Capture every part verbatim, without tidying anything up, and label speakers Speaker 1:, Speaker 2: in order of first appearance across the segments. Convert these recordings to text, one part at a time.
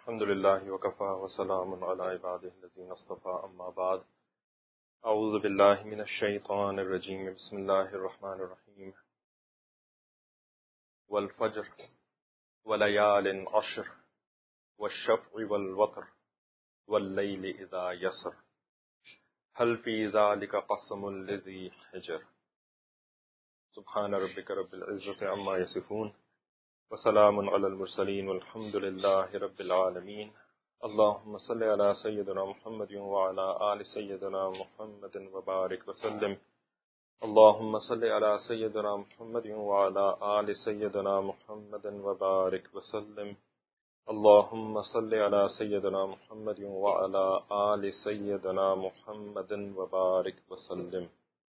Speaker 1: الحمد لله وكفى وسلام على عباده الذين اصطفى أما بعد. أعوذ بالله من الشيطان الرجيم. بسم الله الرحمن الرحيم. والفجر وليال عشر والشفع والوتر والليل إذا يسر هل في ذلك قسم لذي حجر. سبحان ربك رب العزة عما يصفون وسلام على المرسلين والحمد لله رب العالمين. اللهم صل على سيدنا محمد وعلى آل سيدنا محمد وبارك وسلم. اللهم صل على سيدنا محمد وعلى آل سيدنا محمد وبارك وسلم. اللهم صل على سيدنا محمد وعلى آل سيدنا محمد وبارك وسلم.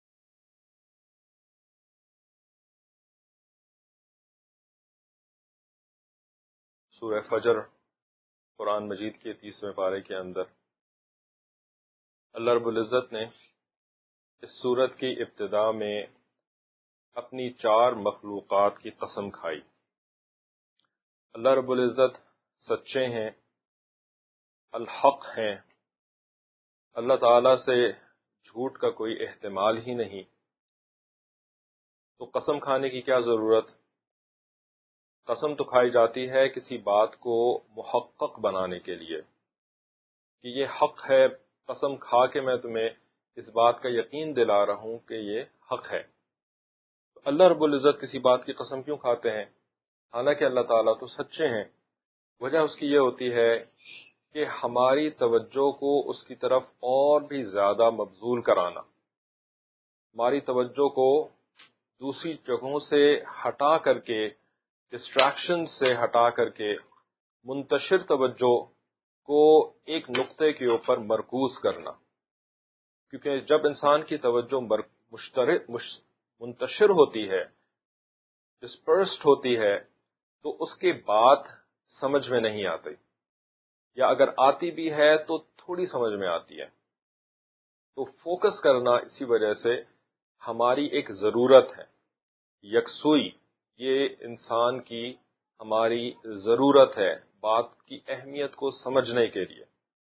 Speaker 1: سورہ فجر قرآن مجید کے تیسویں پارے کے اندر اللہ رب العزت نے اس سورت کی ابتدا میں اپنی چار مخلوقات کی قسم کھائی. اللہ رب العزت سچے ہیں، الحق ہیں، اللہ تعالی سے جھوٹ کا کوئی احتمال ہی نہیں، تو قسم کھانے کی کیا ضرورت. قسم تو کھائی جاتی ہے کسی بات کو محقق بنانے کے لیے کہ یہ حق ہے، قسم کھا کے میں تمہیں اس بات کا یقین دلا رہا ہوں کہ یہ حق ہے. تو اللہ رب العزت کسی بات کی قسم کیوں کھاتے ہیں حالانکہ اللہ تعالیٰ تو سچے ہیں؟ وجہ اس کی یہ ہوتی ہے کہ ہماری توجہ کو اس کی طرف اور بھی زیادہ مبذول کرانا، ہماری توجہ کو دوسری جگہوں سے ہٹا کر کے، ڈسٹریکشن سے ہٹا کر کے منتشر توجہ کو ایک نقطے کے اوپر مرکوز کرنا. کیونکہ جب انسان کی توجہ مشترک منتشر ہوتی ہے، ڈسپرسڈ ہوتی ہے، تو اس کے بعد سمجھ میں نہیں آتی، یا اگر آتی بھی ہے تو تھوڑی سمجھ میں آتی ہے. تو فوکس کرنا اسی وجہ سے ہماری ایک ضرورت ہے. یکسوئی یہ انسان کی ہماری ضرورت ہے بات کی اہمیت کو سمجھنے کے لیے.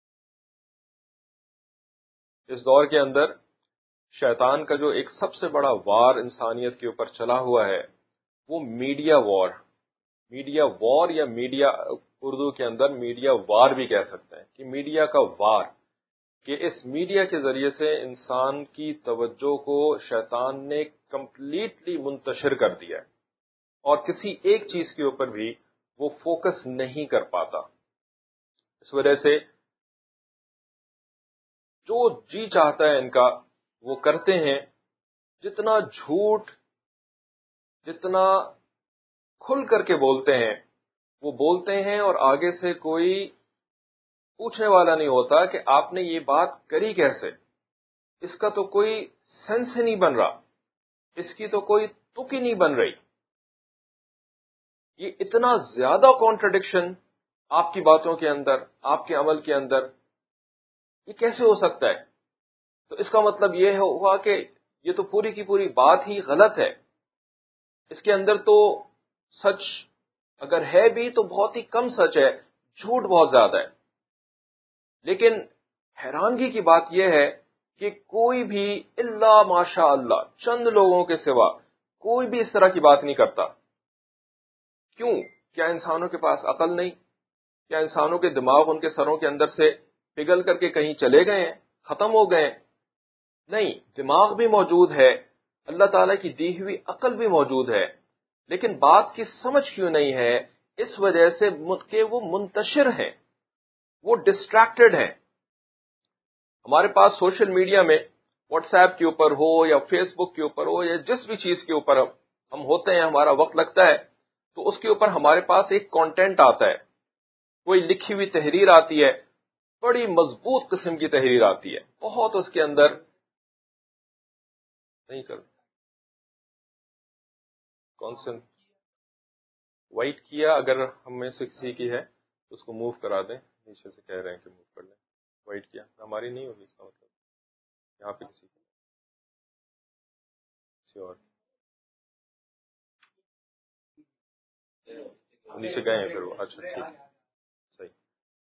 Speaker 1: اس دور کے اندر شیطان کا جو ایک سب سے بڑا وار انسانیت کے اوپر چلا ہوا ہے وہ میڈیا وار. میڈیا وار یا میڈیا اردو کے اندر میڈیا وار بھی کہہ سکتے ہیں کہ میڈیا کا وار، کہ اس میڈیا کے ذریعے سے انسان کی توجہ کو شیطان نے کمپلیٹلی منتشر کر دیا ہے اور کسی ایک چیز کے اوپر بھی وہ فوکس نہیں کر پاتا. اس وجہ سے جو جی چاہتا ہے ان کا وہ کرتے ہیں. جتنا جھوٹ جتنا کھل کر کے بولتے ہیں وہ بولتے ہیں، اور آگے سے کوئی پوچھنے والا نہیں ہوتا کہ آپ نے یہ بات کری کیسے، اس کا تو کوئی سینس ہی نہیں بن رہا، اس کی تو کوئی تک ہی نہیں بن رہی. یہ اتنا زیادہ کانٹرڈکشن آپ کی باتوں کے اندر، آپ کے عمل کے اندر، یہ کیسے ہو سکتا ہے؟ تو اس کا مطلب یہ ہوا کہ یہ تو پوری کی پوری بات ہی غلط ہے. اس کے اندر تو سچ اگر ہے بھی تو بہت ہی کم سچ ہے، جھوٹ بہت زیادہ ہے. لیکن حیرانگی کی بات یہ ہے کہ کوئی بھی الا ماشاء اللہ چند لوگوں کے سوا کوئی بھی اس طرح کی بات نہیں کرتا. کیوں؟ کیا انسانوں کے پاس عقل نہیں؟ کیا انسانوں کے دماغ ان کے سروں کے اندر سے پگھل کر کے کہیں چلے گئے ہیں، ختم ہو گئے ہیں؟ نہیں، دماغ بھی موجود ہے، اللہ تعالیٰ کی دی ہوئی عقل بھی موجود ہے، لیکن بات کی سمجھ کیوں نہیں ہے؟ اس وجہ سے کہ وہ منتشر ہیں، وہ ڈسٹریکٹڈ ہیں. ہمارے پاس سوشل میڈیا میں واٹس ایپ کے اوپر ہو یا فیس بک کے اوپر ہو یا جس بھی چیز کے اوپر ہم ہوتے ہیں، ہمارا وقت لگتا ہے تو اس کے اوپر ہمارے پاس ایک کانٹینٹ آتا ہے، کوئی لکھی ہوئی تحریر آتی ہے، بڑی مضبوط قسم کی تحریر آتی ہے، بہت اس کے اندر نہیں کر کون سے وائٹ کیا، اگر ہم میں سے کسی کی ہے تو اس کو موو کرا دیں، نیچے سے کہہ رہے ہیں کہ موو کر لیں. وائٹ کیا ہماری نہیں ہوگی، اس کا مطلب یہاں پہ کسی کی کسی اور نیچے گئے ہیں پھر وہ. اچھا ٹھیک، صحیح.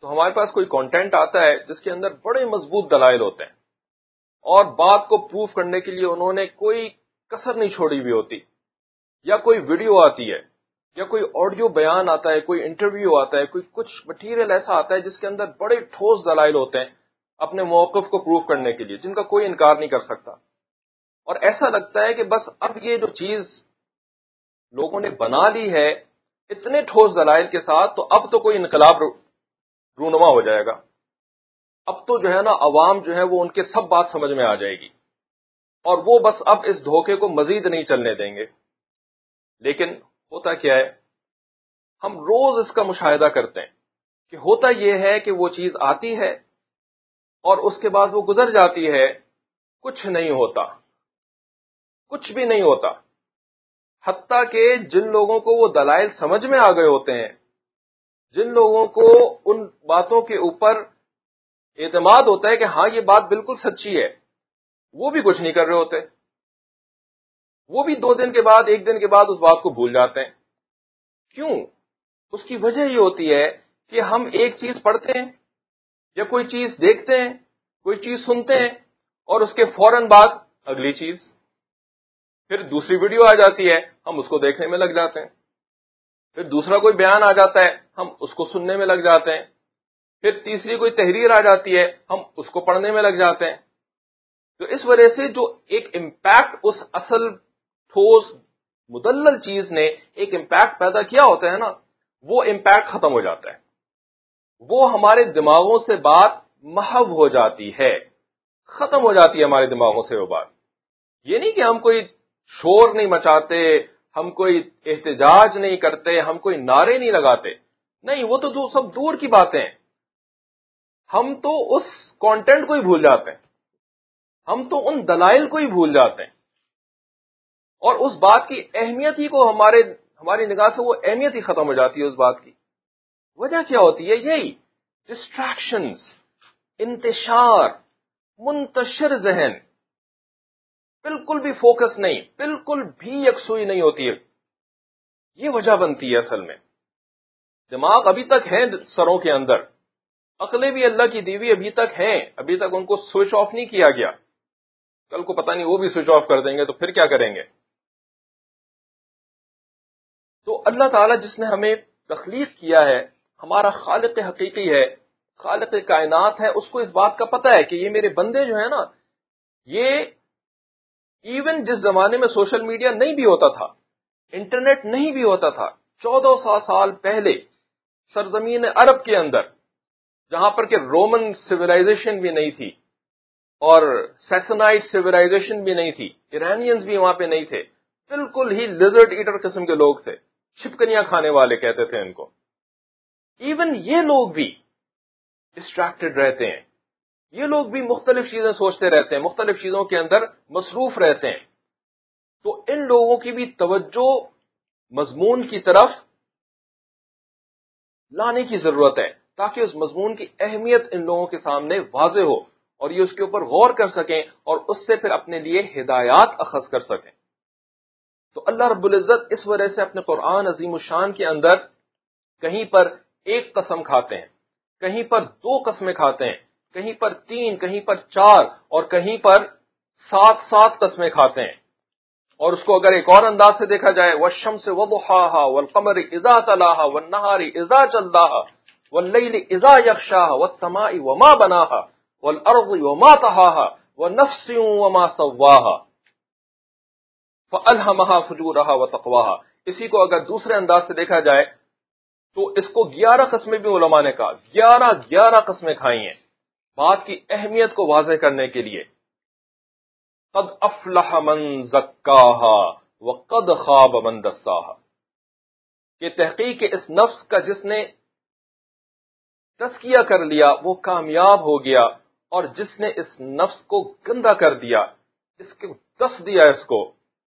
Speaker 1: تو ہمارے پاس کوئی کانٹینٹ آتا ہے جس کے اندر بڑے مضبوط دلائل ہوتے ہیں اور بات کو پروف کرنے کے لیے انہوں نے کوئی کسر نہیں چھوڑی ہوئی ہوتی، یا کوئی ویڈیو آتی ہے یا کوئی آڈیو بیان آتا ہے، کوئی انٹرویو آتا ہے، کوئی کچھ مٹیریل ایسا آتا ہے جس کے اندر بڑے ٹھوس دلائل ہوتے ہیں اپنے موقف کو پروف کرنے کے لیے، جن کا کوئی انکار نہیں کر سکتا، اور ایسا لگتا ہے کہ بس اب یہ جو چیز لوگوں نے بنا لی ہے اتنے ٹھوس دلائل کے ساتھ، تو اب تو کوئی انقلاب رونما ہو جائے گا، اب تو جو ہے نا عوام جو ہے وہ ان کے سب بات سمجھ میں آ جائے گی، اور وہ بس اب اس دھوکے کو مزید نہیں چلنے دیں گے۔ لیکن ہوتا کیا ہے، ہم روز اس کا مشاہدہ کرتے ہیں کہ ہوتا یہ ہے کہ وہ چیز آتی ہے اور اس کے بعد وہ گزر جاتی ہے، کچھ نہیں ہوتا، کچھ بھی نہیں ہوتا، حتیٰ کہ جن لوگوں کو وہ دلائل سمجھ میں آ گئے ہوتے ہیں، جن لوگوں کو ان باتوں کے اوپر اعتماد ہوتا ہے کہ ہاں یہ بات بالکل سچی ہے، وہ بھی کچھ نہیں کر رہے ہوتے، وہ بھی دو دن کے بعد ایک دن کے بعد اس بات کو بھول جاتے ہیں۔ کیوں؟ اس کی وجہ یہ ہوتی ہے کہ ہم ایک چیز پڑھتے ہیں یا کوئی چیز دیکھتے ہیں، کوئی چیز سنتے ہیں، اور اس کے فوراً بعد اگلی چیز، پھر دوسری ویڈیو آ جاتی ہے، ہم اس کو دیکھنے میں لگ جاتے ہیں، پھر دوسرا کوئی بیان آ جاتا ہے، ہم اس کو سننے میں لگ جاتے ہیں، پھر تیسری کوئی تحریر آ جاتی ہے، ہم اس کو پڑھنے میں لگ جاتے ہیں۔ تو اس وجہ سے جو ایک امپیکٹ اس اصل ٹھوس مدلل چیز نے ایک امپیکٹ پیدا کیا ہوتا ہے نا، وہ امپیکٹ ختم ہو جاتا ہے، وہ ہمارے دماغوں سے بات محو ہو جاتی ہے، ختم ہو جاتی ہے ہمارے دماغوں سے وہ بات۔ یہ نہیں کہ ہم کوئی شور نہیں مچاتے، ہم کوئی احتجاج نہیں کرتے، ہم کوئی نعرے نہیں لگاتے، نہیں، وہ تو دو سب دور کی باتیں ہیں، ہم تو اس کانٹینٹ کو ہی بھول جاتے ہیں، ہم تو ان دلائل کو ہی بھول جاتے ہیں، اور اس بات کی اہمیت ہی کو ہمارے ہماری نگاہ سے وہ اہمیت ہی ختم ہو جاتی ہے۔ اس بات کی وجہ کیا ہوتی ہے؟ یہی ڈسٹریکشنز، انتشار، منتشر ذہن، بالکل بھی فوکس نہیں، بالکل بھی یکسوئی نہیں ہوتی ہے، یہ وجہ بنتی ہے۔ اصل میں دماغ ابھی تک ہیں سروں کے اندر، عقلیں بھی اللہ کی دیوی ابھی تک ہیں، ابھی تک ان کو سوئچ آف نہیں کیا گیا، کل کو پتہ نہیں وہ بھی سوئچ آف کر دیں گے تو پھر کیا کریں گے؟ تو اللہ تعالیٰ جس نے ہمیں تخلیق کیا ہے، ہمارا خالق حقیقی ہے، خالق کائنات ہے، اس کو اس بات کا پتہ ہے کہ یہ میرے بندے جو ہیں نا، یہ ایون جس زمانے میں سوشل میڈیا نہیں بھی ہوتا تھا، انٹرنیٹ نہیں بھی ہوتا تھا، چودہ سو سال پہلے سرزمین عرب کے اندر، جہاں پر کہ رومن سیولائزیشن بھی نہیں تھی اور سیسنائٹ سیولائزیشن بھی نہیں تھی، ایرانینز بھی وہاں پہ نہیں تھے، بالکل ہی لیزرڈ ایٹر قسم کے لوگ تھے، چھپکلیاں کھانے والے کہتے تھے ان کو، ایون یہ لوگ بھی ڈسٹریکٹڈ رہتے ہیں، یہ لوگ بھی مختلف چیزیں سوچتے رہتے ہیں، مختلف چیزوں کے اندر مصروف رہتے ہیں، تو ان لوگوں کی بھی توجہ مضمون کی طرف لانے کی ضرورت ہے، تاکہ اس مضمون کی اہمیت ان لوگوں کے سامنے واضح ہو اور یہ اس کے اوپر غور کر سکیں اور اس سے پھر اپنے لیے ہدایات اخذ کر سکیں۔ تو اللہ رب العزت اس وجہ سے اپنے قرآن عظیم الشان کے اندر کہیں پر ایک قسم کھاتے ہیں، کہیں پر دو قسمیں کھاتے ہیں، کہیں پر تین، کہیں پر چار، اور کہیں پر سات سات قسمیں کھاتے ہیں، اور اس کو اگر ایک اور انداز سے دیکھا جائے، والشمس وضحاها والقمر اذا تلاها والنهار اذا جلاها والليل اذا يغشاها والسماء وما بناها والارض وما طحاها ونفس وما سواها فألهمها فجورها وتقواها۔ اسی کو اگر دوسرے انداز سے دیکھا جائے تو اس کو گیارہ قسمیں بھی علماء نے کہا، گیارہ گیارہ قسمیں کھائی ہیں بات کی اہمیت کو واضح کرنے کے لیے۔ قد افلح من زکاها وقد خاب من دساها، کہ تحقیق اس نفس کا جس نے تزکیہ کر لیا وہ کامیاب ہو گیا، اور جس نے اس نفس کو گندا کر دیا، اس کو دس دیا اس کو،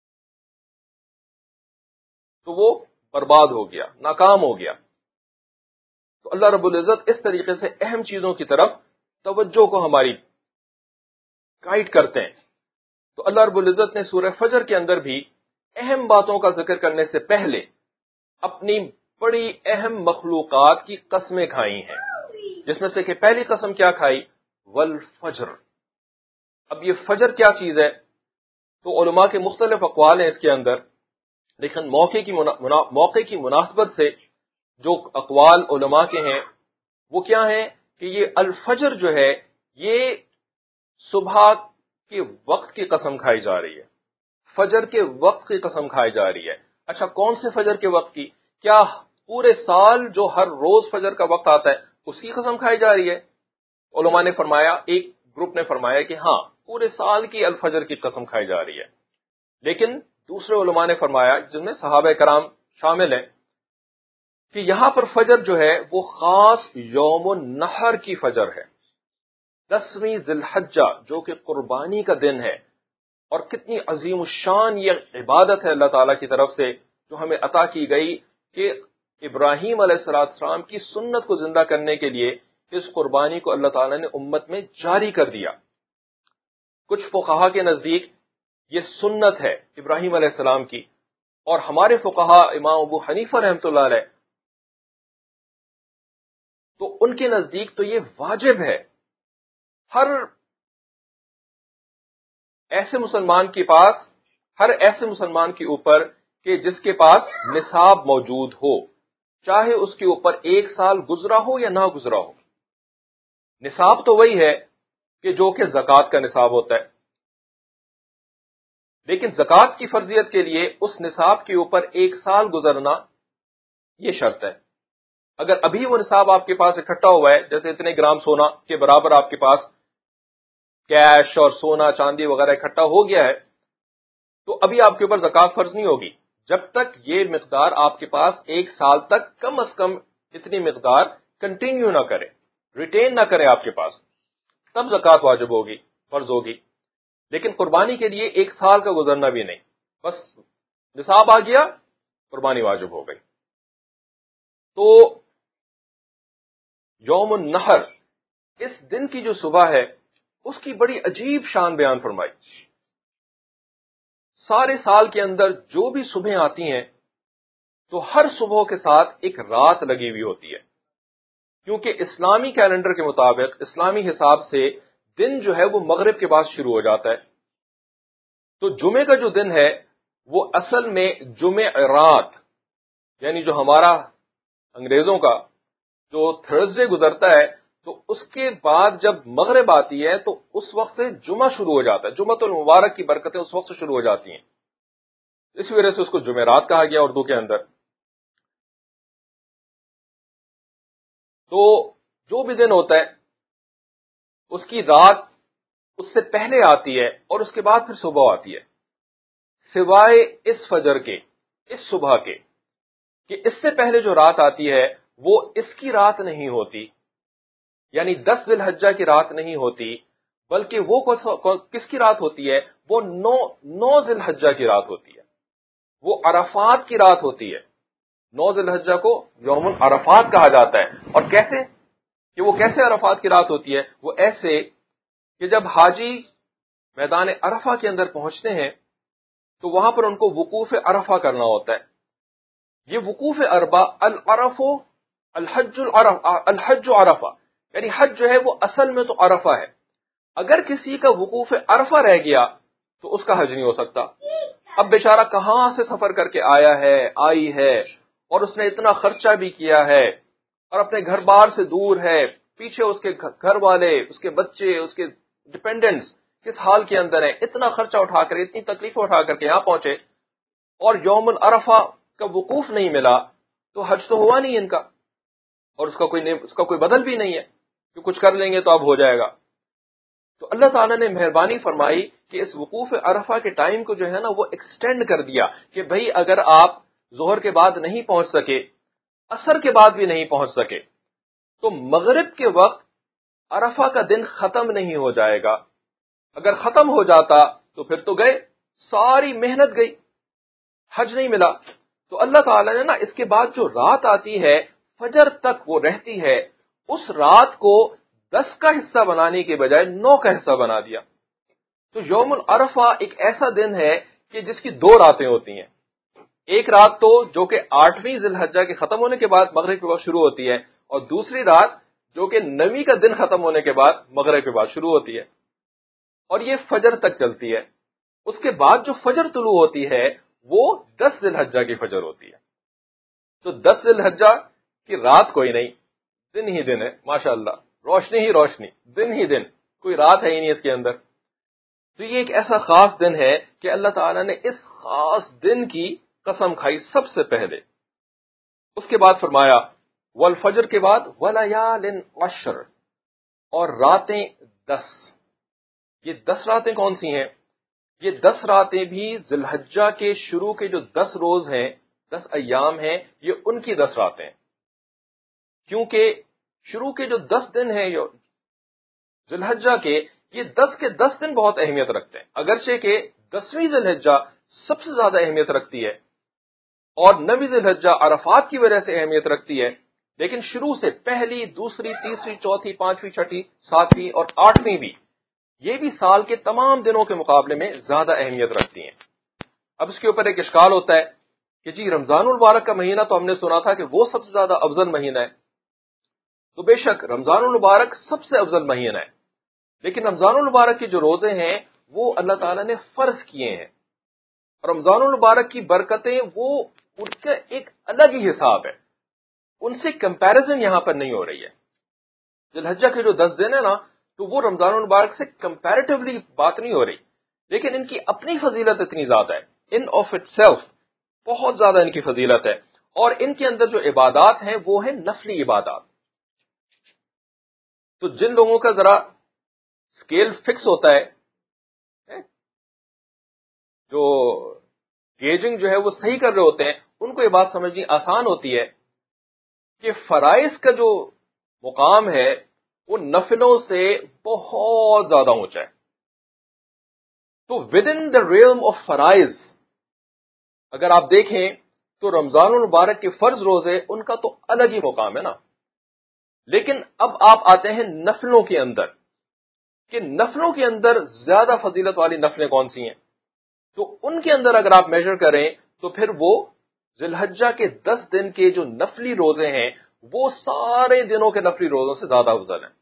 Speaker 1: تو وہ برباد ہو گیا، ناکام ہو گیا۔ تو اللہ رب العزت اس طریقے سے اہم چیزوں کی طرف توجہ کو ہماری گائیڈ کرتے ہیں۔ تو اللہ رب العزت نے سورہ فجر کے اندر بھی اہم باتوں کا ذکر کرنے سے پہلے اپنی بڑی اہم مخلوقات کی قسمیں کھائی ہیں، جس میں سے کہ پہلی قسم کیا کھائی؟ والفجر. اب یہ فجر کیا چیز ہے؟ تو علماء کے مختلف اقوال ہیں اس کے اندر، لیکن موقع کی منا... منا... موقع کی مناسبت سے جو اقوال علماء کے ہیں وہ کیا ہیں کہ یہ الفجر جو ہے یہ صبح کے وقت کی قسم کھائی جا رہی ہے، فجر کے وقت کی قسم کھائی جا رہی ہے. اچھا کون سے فجر کے وقت کی؟ کیا پورے سال جو ہر روز فجر کا وقت آتا ہے اس کی قسم کھائی جا رہی ہے؟ علماء نے فرمایا، ایک گروپ نے فرمایا کہ ہاں پورے سال کی الفجر کی قسم کھائی جا رہی ہے. لیکن دوسرے علماء نے فرمایا جن میں صحابہ کرام شامل ہیں کہ یہاں پر فجر جو ہے وہ خاص یوم النحر کی فجر ہے، دسویں ذی الحجہ جو کہ قربانی کا دن ہے. اور کتنی عظیم الشان یہ عبادت ہے اللہ تعالیٰ کی طرف سے جو ہمیں عطا کی گئی کہ ابراہیم علیہ السلام کی سنت کو زندہ کرنے کے لیے اس قربانی کو اللہ تعالیٰ نے امت میں جاری کر دیا. کچھ فقہا کے نزدیک یہ سنت ہے ابراہیم علیہ السلام کی، اور ہمارے فقہا امام ابو حنیفہ رحمۃ اللہ علیہ تو ان کے نزدیک تو یہ واجب ہے ہر ایسے مسلمان کے پاس، ہر ایسے مسلمان کے اوپر کہ جس کے پاس نصاب موجود ہو، چاہے اس کے اوپر ایک سال گزرا ہو یا نہ گزرا ہو. نصاب تو وہی ہے کہ جو کہ زکوٰۃ کا نصاب ہوتا ہے، لیکن زکوٰۃ کی فرضیت کے لیے اس نصاب کے اوپر ایک سال گزرنا یہ شرط ہے. اگر ابھی وہ نصاب آپ کے پاس اکٹھا ہوا ہے، جیسے اتنے گرام سونا کے برابر آپ کے پاس کیش اور سونا چاندی وغیرہ اکٹھا ہو گیا ہے، تو ابھی آپ کے اوپر زکوٰۃ فرض نہیں ہوگی جب تک یہ مقدار آپ کے پاس ایک سال تک کم از کم اتنی مقدار کنٹینیو نہ کرے، ریٹین نہ کرے آپ کے پاس، تب زکوٰۃ واجب ہوگی، فرض ہوگی. لیکن قربانی کے لیے ایک سال کا گزرنا بھی نہیں، بس نصاب آ گیا قربانی واجب ہو گئی. تو یوم النحر اس دن کی جو صبح ہے اس کی بڑی عجیب شان بیان فرمائی. سارے سال کے اندر جو بھی صبح آتی ہیں تو ہر صبح کے ساتھ ایک رات لگی ہوئی ہوتی ہے، کیونکہ اسلامی کیلنڈر کے مطابق، اسلامی حساب سے دن جو ہے وہ مغرب کے بعد شروع ہو جاتا ہے. تو جمعے کا جو دن ہے وہ اصل میں جمعرات، یعنی جو ہمارا انگریزوں کا جو تھرسڈے گزرتا ہے، تو اس کے بعد جب مغرب آتی ہے تو اس وقت سے جمعہ شروع ہو جاتا ہے. جمعۃ المبارک کی برکتیں اس وقت سے شروع ہو جاتی ہیں، اس وجہ سے اس کو جمعرات کہا گیا اردو کے اندر. تو جو بھی دن ہوتا ہے اس کی رات اس سے پہلے آتی ہے اور اس کے بعد پھر صبح آتی ہے، سوائے اس فجر کے، اس صبح کے، کہ اس سے پہلے جو رات آتی ہے وہ اس کی رات نہیں ہوتی، یعنی دس ذی الحجہ کی رات نہیں ہوتی، بلکہ وہ کس کی رات ہوتی ہے؟ وہ نو نو ذی الحجہ کی رات ہوتی ہے، وہ عرفات کی رات ہوتی ہے. نو ذی الحجہ کو یوم عرفات کہا جاتا ہے. اور کیسے کہ وہ کیسے عرفات کی رات ہوتی ہے؟ وہ ایسے کہ جب حاجی میدان عرفہ کے اندر پہنچتے ہیں تو وہاں پر ان کو وقوف عرفہ کرنا ہوتا ہے. یہ وقوف عرفہ العرف الحج الحج عرفہ، یعنی حج جو ہے وہ اصل میں تو عرفہ ہے. اگر کسی کا وقوف عرفہ رہ گیا تو اس کا حج نہیں ہو سکتا. اب بیچارہ کہاں سے سفر کر کے آیا ہے، آئی ہے، اور اس نے اتنا خرچہ بھی کیا ہے اور اپنے گھر بار سے دور ہے، پیچھے اس کے گھر والے، اس کے بچے، اس کے ڈپینڈنٹس کس حال کے اندر ہیں، اتنا خرچہ اٹھا کر، اتنی تکلیف اٹھا کر کے یہاں پہنچے اور یوم العرفہ کا وقوف نہیں ملا تو حج تو ہوا نہیں ان کا، اور اس کا کوئی اس کا کوئی بدل بھی نہیں ہے کہ کچھ کر لیں گے تو اب ہو جائے گا. تو اللہ تعالیٰ نے مہربانی فرمائی کہ اس وقوف عرفہ کے ٹائم کو جو ہے نا وہ ایکسٹینڈ کر دیا کہ بھئی اگر آپ ظہر کے بعد نہیں پہنچ سکے، عصر کے بعد بھی نہیں پہنچ سکے، تو مغرب کے وقت عرفہ کا دن ختم نہیں ہو جائے گا. اگر ختم ہو جاتا تو پھر تو گئے، ساری محنت گئی، حج نہیں ملا. تو اللہ تعالیٰ نے نا اس کے بعد جو رات آتی ہے فجر تک وہ رہتی ہے، اس رات کو دس کا حصہ بنانے کے بجائے نو کا حصہ بنا دیا. تو یوم العرفہ ایک ایسا دن ہے کہ جس کی دو راتیں ہوتی ہیں. ایک رات تو جو کہ آٹھویں ذی الحجہ کے ختم ہونے کے بعد مغرب کے وقت شروع ہوتی ہے، اور دوسری رات جو کہ نویں کا دن ختم ہونے کے بعد مغرب کے بعد شروع ہوتی ہے اور یہ فجر تک چلتی ہے. اس کے بعد جو فجر طلوع ہوتی ہے وہ دس ذی الحجہ کی فجر ہوتی ہے. تو دس ذی الحجہ کی رات کوئی نہیں، دن ہی دن ہے، ماشاءاللہ، روشنی ہی روشنی، دن ہی دن، کوئی رات ہے ہی نہیں اس کے اندر. تو یہ ایک ایسا خاص دن ہے کہ اللہ تعالیٰ نے اس خاص دن کی قسم کھائی سب سے پہلے. اس کے بعد فرمایا والفجر کے بعد ولیال عشر، اور راتیں دس. یہ دس راتیں کون سی ہیں؟ یہ دس راتیں بھی ذی الحجہ کے شروع کے جو دس روز ہیں، دس ایام ہیں، یہ ان کی دس راتیں، کیونکہ شروع کے جو دس دن ہیں ذی الحجہ کے، یہ دس کے دس دن بہت اہمیت رکھتے ہیں. اگرچہ کہ دسویں ذی الحجہ سب سے زیادہ اہمیت رکھتی ہے اور نویں ذی الحجہ عرفات کی وجہ سے اہمیت رکھتی ہے، لیکن شروع سے پہلی، دوسری، تیسری، چوتھی، پانچویں، چھٹی، ساتویں اور آٹھویں بھی، یہ بھی سال کے تمام دنوں کے مقابلے میں زیادہ اہمیت رکھتی ہیں. اب اس کے اوپر ایک اشکال ہوتا ہے کہ جی رمضان المبارک کا مہینہ تو ہم نے سنا تھا کہ وہ سب سے زیادہ افضل مہینہ ہے. تو بے شک رمضان المبارک سب سے افضل مہینہ ہے، لیکن رمضان المبارک کے جو روزے ہیں وہ اللہ تعالیٰ نے فرض کیے ہیں. رمضان المبارک کی برکتیں وہ ان کا ایک الگ ہی حساب ہے، ان سے کمپیریزن یہاں پر نہیں ہو رہی ہے. ذی الحجہ کے جو دس دن ہیں نا، تو وہ رمضان المبارک سے کمپیریٹیولی بات نہیں ہو رہی، لیکن ان کی اپنی فضیلت اتنی زیادہ ہے، ان آف اٹ سیلف بہت زیادہ ان کی فضیلت ہے. اور ان کے اندر جو عبادات ہیں وہ ہیں نفلی عبادات. تو جن لوگوں کا ذرا اسکیل فکس ہوتا ہے، جو گیجنگ جو ہے وہ صحیح کر رہے ہوتے ہیں، ان کو یہ بات سمجھنی آسان ہوتی ہے کہ فرائض کا جو مقام ہے وہ نفلوں سے بہت زیادہ اونچا ہے. تو within the realm of فرائض اگر آپ دیکھیں تو رمضان المبارک کے فرض روزے ان کا تو الگ ہی مقام ہے نا. لیکن اب آپ آتے ہیں نفلوں کے اندر کہ نفلوں کے اندر زیادہ فضیلت والی نفلیں کون سی ہیں. تو ان کے اندر اگر آپ میجر کریں تو پھر وہ ذی الحجہ کے دس دن کے جو نفلی روزے ہیں وہ سارے دنوں کے نفلی روزوں سے زیادہ افضل ہیں.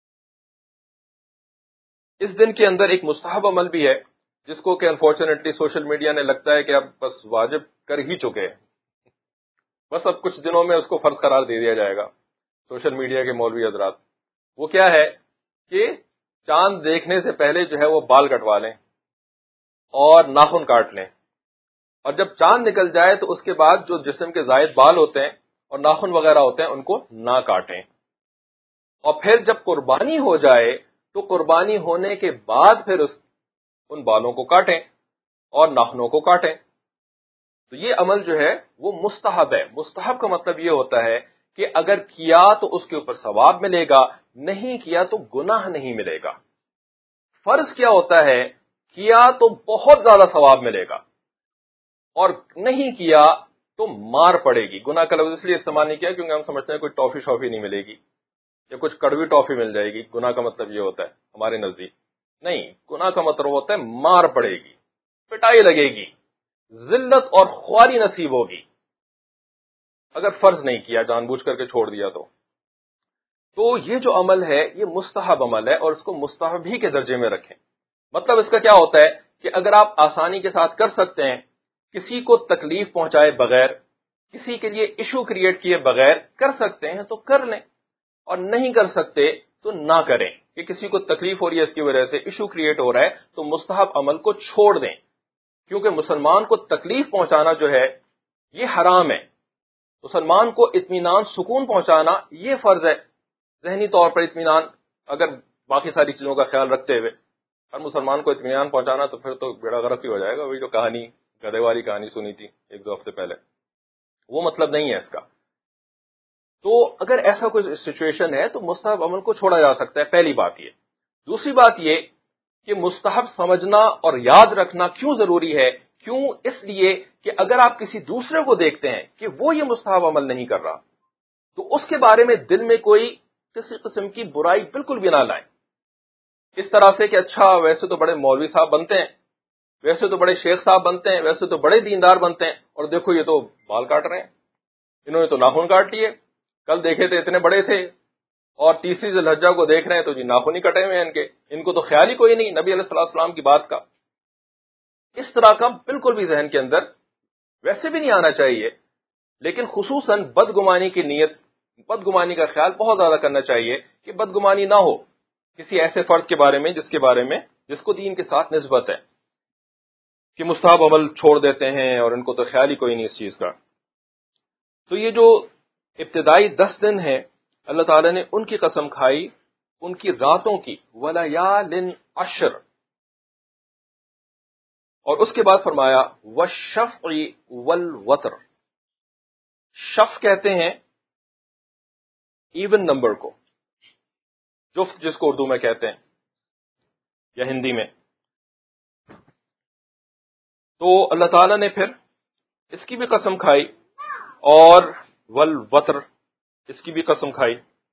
Speaker 1: اس دن کے اندر ایک مستحب عمل بھی ہے جس کو کہ انفارچونیٹلی سوشل میڈیا نے لگتا ہے کہ اب بس واجب کر ہی چکے ہیں، بس اب کچھ دنوں میں اس کو فرض قرار دے دیا جائے گا سوشل میڈیا کے مولوی حضرات. وہ کیا ہے کہ چاند دیکھنے سے پہلے جو ہے وہ بال کٹوا لیں اور ناخن کاٹ لیں، اور جب چاند نکل جائے تو اس کے بعد جو جسم کے زائد بال ہوتے ہیں اور ناخن وغیرہ ہوتے ہیں ان کو نہ کاٹیں، اور پھر جب قربانی ہو جائے تو قربانی ہونے کے بعد پھر اس ان بالوں کو کاٹیں اور ناخنوں کو کاٹیں. تو یہ عمل جو ہے وہ مستحب ہے. مستحب کا مطلب یہ ہوتا ہے کہ اگر کیا تو اس کے اوپر ثواب ملے گا، نہیں کیا تو گناہ نہیں ملے گا. فرض کیا ہوتا ہے؟ کیا تو بہت زیادہ ثواب ملے گا اور نہیں کیا تو مار پڑے گی. گناہ کا لفظ اس لیے استعمال نہیں کیا کیونکہ ہم سمجھتے ہیں کوئی ٹافی شافی نہیں ملے گی یا کچھ کڑوی ٹافی مل جائے گی. گناہ کا مطلب یہ ہوتا ہے ہمارے نزدیک. نہیں، گناہ کا مطلب ہوتا ہے مار پڑے گی، پٹائی لگے گی، ذلت اور خواری نصیب ہوگی اگر فرض نہیں کیا، جان بوجھ کر کے چھوڑ دیا تو. تو یہ جو عمل ہے یہ مستحب عمل ہے اور اس کو مستحب ہی کے درجے میں رکھیں. مطلب اس کا کیا ہوتا ہے کہ اگر آپ آسانی کے ساتھ کر سکتے ہیں، کسی کو تکلیف پہنچائے بغیر، کسی کے لیے ایشو کریٹ کیے بغیر کر سکتے ہیں تو کر لیں، اور نہیں کر سکتے تو نہ کریں کہ کسی کو تکلیف ہو رہی ہے اس کی وجہ سے ایشو کریٹ ہو رہا ہے تو مستحب عمل کو چھوڑ دیں. کیونکہ مسلمان کو تکلیف پہنچانا جو ہے یہ حرام ہے. مسلمان کو اطمینان، سکون پہنچانا یہ فرض ہے. ذہنی طور پر اطمینان، اگر باقی ساری چیزوں کا خیال رکھتے ہوئے ہر مسلمان کو اطمینان پہنچانا تو پھر تو بیڑا غرق ہی ہو جائے گا. وہی جو کہانی گدھے والی کہانی سنی تھی ایک دو ہفتے پہلے، وہ مطلب نہیں ہے اس کا. تو اگر ایسا کوئی سچویشن ہے تو مستحب عمل کو چھوڑا جا سکتا ہے، پہلی بات یہ. دوسری بات یہ کہ مستحب سمجھنا اور یاد رکھنا کیوں ضروری ہے؟ کیوں؟ اس لیے کہ اگر آپ کسی دوسرے کو دیکھتے ہیں کہ وہ یہ مستحب عمل نہیں کر رہا تو اس کے بارے میں دل میں کوئی کسی قسم کی برائی بالکل بھی نہ لائیں، اس طرح سے کہ اچھا ویسے تو بڑے مولوی صاحب بنتے ہیں، ویسے تو بڑے شیخ صاحب بنتے ہیں، ویسے تو بڑے دیندار بنتے ہیں، اور دیکھو یہ تو بال کاٹ رہے ہیں، انہوں نے تو ناخن کاٹ لیے، کل دیکھے تھے اتنے بڑے تھے، اور تیسری ذی الحجہ کو دیکھ رہے ہیں تو جی ناخن ہی کٹے ہوئے ہیں ان کے، ان کو تو خیال ہی کوئی نہیں نبی علیہ الصلوۃ والسلام کی بات کا. اس طرح کا بالکل بھی ذہن کے اندر ویسے بھی نہیں آنا چاہیے، لیکن خصوصاً بدگمانی کی نیت، بدگمانی کا خیال بہت زیادہ کرنا چاہیے کہ بدگمانی نہ ہو کسی ایسے فرد کے بارے میں جس کے بارے میں جس کو دین کے ساتھ نسبت ہے، کہ مستحب عمل چھوڑ دیتے ہیں اور ان کو تو خیال ہی کوئی نہیں اس چیز کا. تو یہ جو ابتدائی دس دن ہیں اللہ تعالیٰ نے ان کی قسم کھائی، ان کی راتوں کی، وَلَيَالٍ عَشْرٍ، اور اس کے بعد فرمایا وَالشَّفْعِ وَالْوَتْرِ. شف کہتے ہیں ایون نمبر کو، جفت جس کو اردو میں کہتے ہیں یا ہندی میں. تو اللہ تعالیٰ نے پھر اس کی بھی قسم کھائی اور والوتر اس کی بھی قسم کھائی.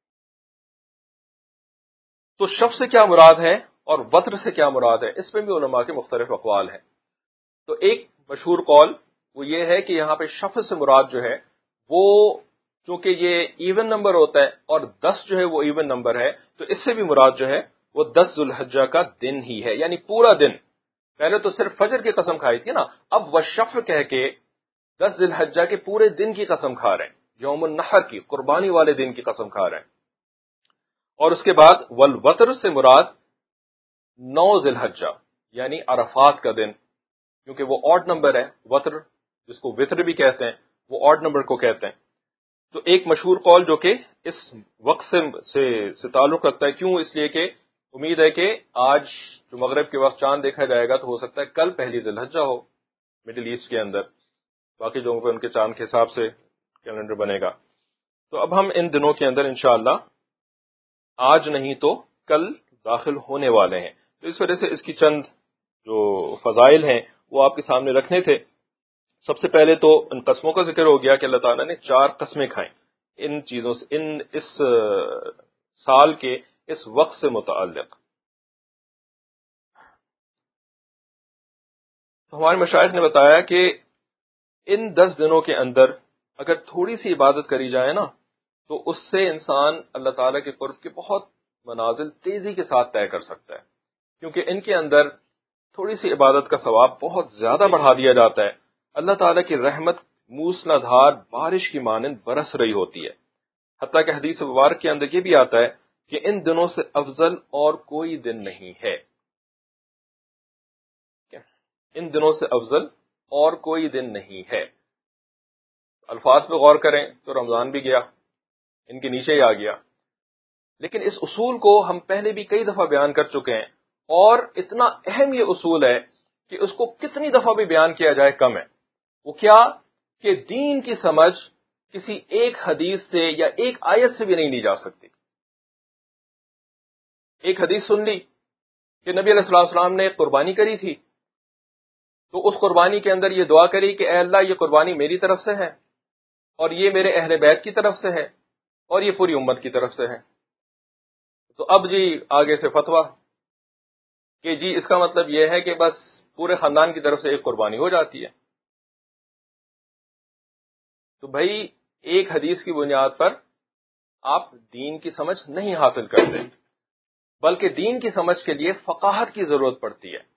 Speaker 1: تو شف سے کیا مراد ہے اور وتر سے کیا مراد ہے، اس میں بھی علماء کے مختلف اقوال ہیں. تو ایک مشہور قول وہ یہ ہے کہ یہاں پہ شف سے مراد جو ہے وہ چونکہ یہ ایون نمبر ہوتا ہے اور دس جو ہے وہ ایون نمبر ہے، تو اس سے بھی مراد جو ہے وہ دس ذو الحجہ کا دن ہی ہے، یعنی پورا دن. پہلے تو صرف فجر کی قسم کھائی تھی نا، اب والشف کہہ کے دس ذی الحجہ کے پورے دن کی قسم کھا رہے ہیں، یوم النحر کی، قربانی والے دن کی قسم کھا رہے ہیں. اور اس کے بعد والوتر سے مراد نو ذی الحجہ یعنی عرفات کا دن، کیونکہ وہ آڈ نمبر ہے. وتر جس کو وطر بھی کہتے ہیں وہ آڈ نمبر کو کہتے ہیں. تو ایک مشہور قول جو کہ اس وقت سے, سے, سے تعلق رکھتا ہے، کیوں؟ اس لیے کہ امید ہے کہ آج جو مغرب کے وقت چاند دیکھا جائے گا تو ہو سکتا ہے کل پہلی ذی الحجہ ہو مڈل ایسٹ کے اندر، باقی جگہوں پہ ان کے چاند کے حساب سے کیلنڈر بنے گا. تو اب ہم ان دنوں کے اندر انشاءاللہ آج نہیں تو کل داخل ہونے والے ہیں. تو اس وجہ سے اس کی چند جو فضائل ہیں وہ آپ کے سامنے رکھنے تھے. سب سے پہلے تو ان قسموں کا ذکر ہو گیا کہ اللہ تعالیٰ نے چار قسمیں کھائیں ان چیزوں سے، ان اس سال کے اس وقت سے متعلق. تو ہمارے مشائخ نے بتایا کہ ان دس دنوں کے اندر اگر تھوڑی سی عبادت کری جائے نا تو اس سے انسان اللہ تعالیٰ کے قرب کے بہت منازل تیزی کے ساتھ طے کر سکتا ہے، کیونکہ ان کے اندر تھوڑی سی عبادت کا ثواب بہت زیادہ بڑھا دیا جاتا ہے. اللہ تعالیٰ کی رحمت موسلا دھار بارش کی مانند برس رہی ہوتی ہے. حتیٰ کہ حدیث مبارک کے اندر یہ بھی آتا ہے کہ ان دنوں سے افضل اور کوئی دن نہیں ہے. ان دنوں سے افضل اور کوئی دن نہیں ہے. الفاظ پہ غور کریں تو رمضان بھی گیا، ان کے نیچے ہی آ گیا. لیکن اس اصول کو ہم پہلے بھی کئی دفعہ بیان کر چکے ہیں، اور اتنا اہم یہ اصول ہے کہ اس کو کتنی دفعہ بھی بیان کیا جائے کم ہے. وہ کیا کہ دین کی سمجھ کسی ایک حدیث سے یا ایک آیت سے بھی نہیں لی جا سکتی. ایک حدیث سن لی کہ نبی علیہ الصلوۃ والسلام نے قربانی کری تھی، تو اس قربانی کے اندر یہ دعا کری کہ اے اللہ یہ قربانی میری طرف سے ہے اور یہ میرے اہل بیت کی طرف سے ہے اور یہ پوری امت کی طرف سے ہے. تو اب جی آگے سے فتویٰ کہ جی اس کا مطلب یہ ہے کہ بس پورے خاندان کی طرف سے ایک قربانی ہو جاتی ہے. تو بھائی ایک حدیث کی بنیاد پر آپ دین کی سمجھ نہیں حاصل کرتے، بلکہ دین کی سمجھ کے لیے فقاہت کی ضرورت پڑتی ہے.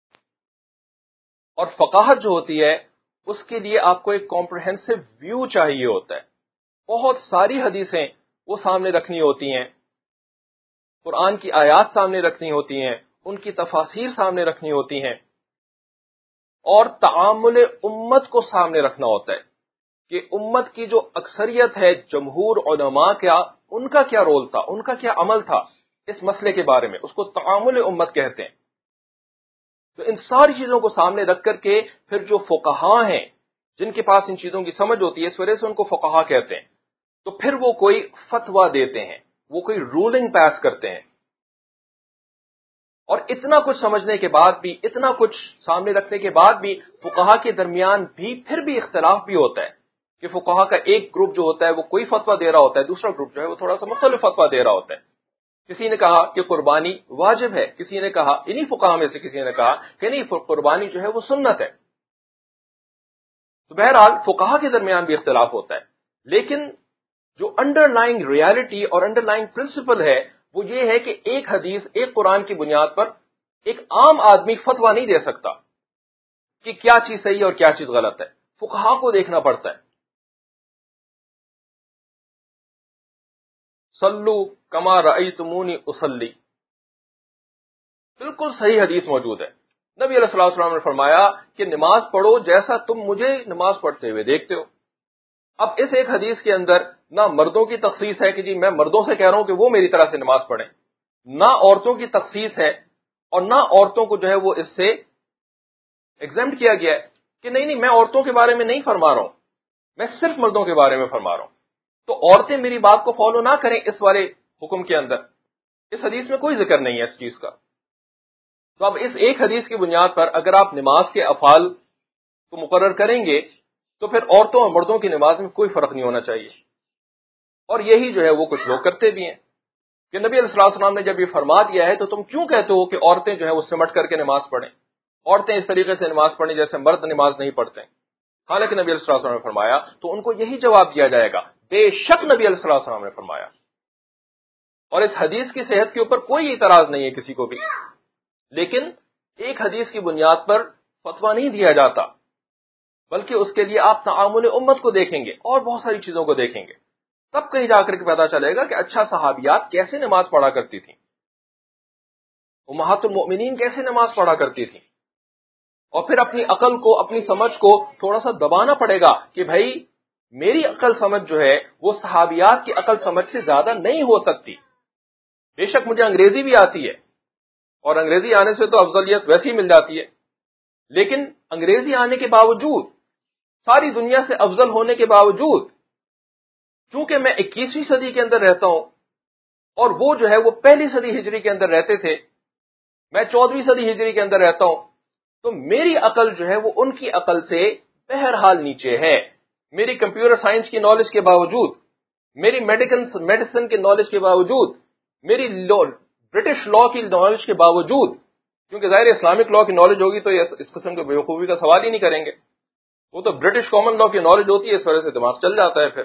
Speaker 1: اور فقاہت جو ہوتی ہے اس کے لیے آپ کو ایک کمپریہنسو ویو چاہیے ہوتا ہے. بہت ساری حدیثیں وہ سامنے رکھنی ہوتی ہیں، قرآن کی آیات سامنے رکھنی ہوتی ہیں، ان کی تفاسیر سامنے رکھنی ہوتی ہیں، اور تعامل امت کو سامنے رکھنا ہوتا ہے کہ امت کی جو اکثریت ہے، جمہور علماء، کیا ان کا کیا رول تھا، ان کا کیا عمل تھا اس مسئلے کے بارے میں. اس کو تعامل امت کہتے ہیں. تو ان ساری چیزوں کو سامنے رکھ کر کے پھر جو فقہاء ہیں جن کے پاس ان چیزوں کی سمجھ ہوتی ہے، اس وجہ سے ان کو فقہاء کہتے ہیں. تو پھر وہ کوئی فتویٰ دیتے ہیں، وہ کوئی رولنگ پاس کرتے ہیں. اور اتنا کچھ سمجھنے کے بعد بھی، اتنا کچھ سامنے رکھنے کے بعد بھی فقہاء کے درمیان بھی پھر بھی اختلاف بھی ہوتا ہے کہ فقہاء کا ایک گروپ جو ہوتا ہے وہ کوئی فتویٰ دے رہا ہوتا ہے، دوسرا گروپ جو ہے وہ تھوڑا سا مختلف فتویٰ دے رہا ہوتا ہے. کسی نے کہا کہ قربانی واجب ہے، کسی نے کہا، انہی فقہاء میں سے کسی نے کہا کہ نہیں قربانی جو ہے وہ سنت ہے. تو بہرحال فقہاء کے درمیان بھی اختلاف ہوتا ہے. لیکن جو انڈر لائنگ ریالٹی اور انڈر لائنگ پرنسپل ہے وہ یہ ہے کہ ایک حدیث ایک قرآن کی بنیاد پر ایک عام آدمی فتویٰ نہیں دے سکتا کہ کیا چیز صحیح اور کیا چیز غلط ہے، فقہا کو دیکھنا پڑتا ہے. صلو کما رأیتمونی اصلی، بالکل صحیح حدیث موجود ہے. نبی علیہ الصلوۃ والسلام نے فرمایا کہ نماز پڑھو جیسا تم مجھے نماز پڑھتے ہوئے دیکھتے ہو. اب اس ایک حدیث کے اندر نہ مردوں کی تخصیص ہے کہ جی میں مردوں سے کہہ رہا ہوں کہ وہ میری طرح سے نماز پڑھیں، نہ عورتوں کی تخصیص ہے اور نہ عورتوں کو جو ہے وہ اس سے ایگزمپٹ کیا گیا ہے کہ نہیں نہیں میں عورتوں کے بارے میں نہیں فرما رہا ہوں، میں صرف مردوں کے بارے میں فرما رہا ہوں. تو عورتیں میری بات کو فالو نہ کریں اس والے حکم کے اندر، اس حدیث میں کوئی ذکر نہیں ہے اس چیز کا. تو اب اس ایک حدیث کی بنیاد پر اگر آپ نماز کے افعال کو مقرر کریں گے تو پھر عورتوں اور مردوں کی نماز میں کوئی فرق نہیں ہونا چاہیے. اور یہی جو ہے وہ کچھ لوگ کرتے بھی ہیں کہ نبی علیہ الصلوۃ والسلام نے جب یہ فرما دیا ہے تو تم کیوں کہتے ہو کہ عورتیں جو ہے وہ سمٹ کر کے نماز پڑھیں، عورتیں اس طریقے سے نماز پڑھیں جیسے مرد نماز نہیں پڑھتے. حالانکہ نبی علیہ الصلوۃ والسلام نے فرمایا تو ان کو یہی جواب دیا جائے گا بے شک نبی علیہ الصلوۃ والسلام نے فرمایا. اور اس حدیث کی صحت کے اوپر کوئی اعتراض نہیں ہے کسی کو بھی، لیکن ایک حدیث کی بنیاد پر فتویٰ نہیں دیا جاتا بلکہ اس کے لیے آپ تعامل امت کو دیکھیں گے اور بہت ساری چیزوں کو دیکھیں گے، تب کہیں جا کر کے پتا چلے گا کہ اچھا صحابیات کیسے نماز پڑھا کرتی تھیں، امہات المؤمنین کیسے نماز پڑھا کرتی تھیں. اور پھر اپنی عقل کو اپنی سمجھ کو تھوڑا سا دبانا پڑے گا کہ بھائی میری عقل سمجھ جو ہے وہ صحابیات کی عقل سمجھ سے زیادہ نہیں ہو سکتی. بے شک مجھے انگریزی بھی آتی ہے اور انگریزی آنے سے تو افضلیت ویسی مل جاتی ہے، لیکن انگریزی آنے کے باوجود ساری دنیا سے افضل ہونے کے باوجود چونکہ میں اکیسویں صدی کے اندر رہتا ہوں اور وہ جو ہے وہ پہلی صدی ہجری کے اندر رہتے تھے، میں چودہویں صدی ہجری کے اندر رہتا ہوں، تو میری عقل جو ہے وہ ان کی عقل سے بہرحال نیچے ہے. میری کمپیوٹر سائنس کی نالج کے باوجود، میری میڈیکل میڈیسن کے نالج کے باوجود، میری برٹش لا کی نالج کے باوجود، کیونکہ ظاہر اسلامک لا کی نالج ہوگی تو یہ اس قسم کے بیوقوفی کا سوال ہی نہیں کریں گے، وہ تو برٹش کامن لا کی نالج ہوتی ہے، اس وجہ سے دماغ چل جاتا ہے. پھر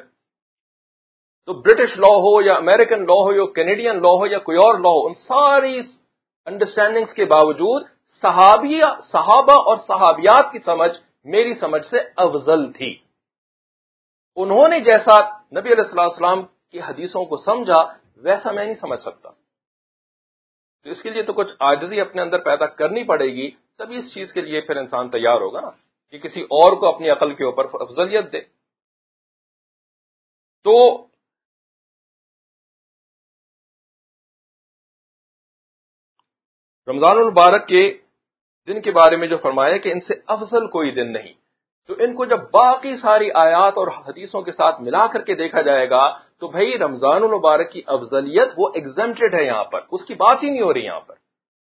Speaker 1: تو برٹش لا ہو یا امریکن لا ہو یا کینیڈین لا ہو یا کوئی اور لا ہو، ان ساری انڈرسٹینڈنگز کے باوجود صحابیہ صحابہ اور صحابیات کی سمجھ میری سمجھ سے افضل تھی. انہوں نے جیسا نبی علیہ الصلوۃ والسلام کی حدیثوں کو سمجھا ویسا میں نہیں سمجھ سکتا. تو اس کے لیے تو کچھ عاجزی اپنے اندر پیدا کرنی پڑے گی، تبھی اس چیز کے لیے پھر انسان تیار ہوگا نا کہ کسی اور کو اپنی عقل کے اوپر افضلیت دے. تو رمضان المبارک کے دن کے بارے میں جو فرمایا کہ ان سے افضل کوئی دن نہیں، تو ان کو جب باقی ساری آیات اور حدیثوں کے ساتھ ملا کر کے دیکھا جائے گا تو بھئی رمضان المبارک کی افضلیت وہ ایگزمپٹڈ ہے، یہاں پر اس کی بات ہی نہیں ہو رہی یہاں پر.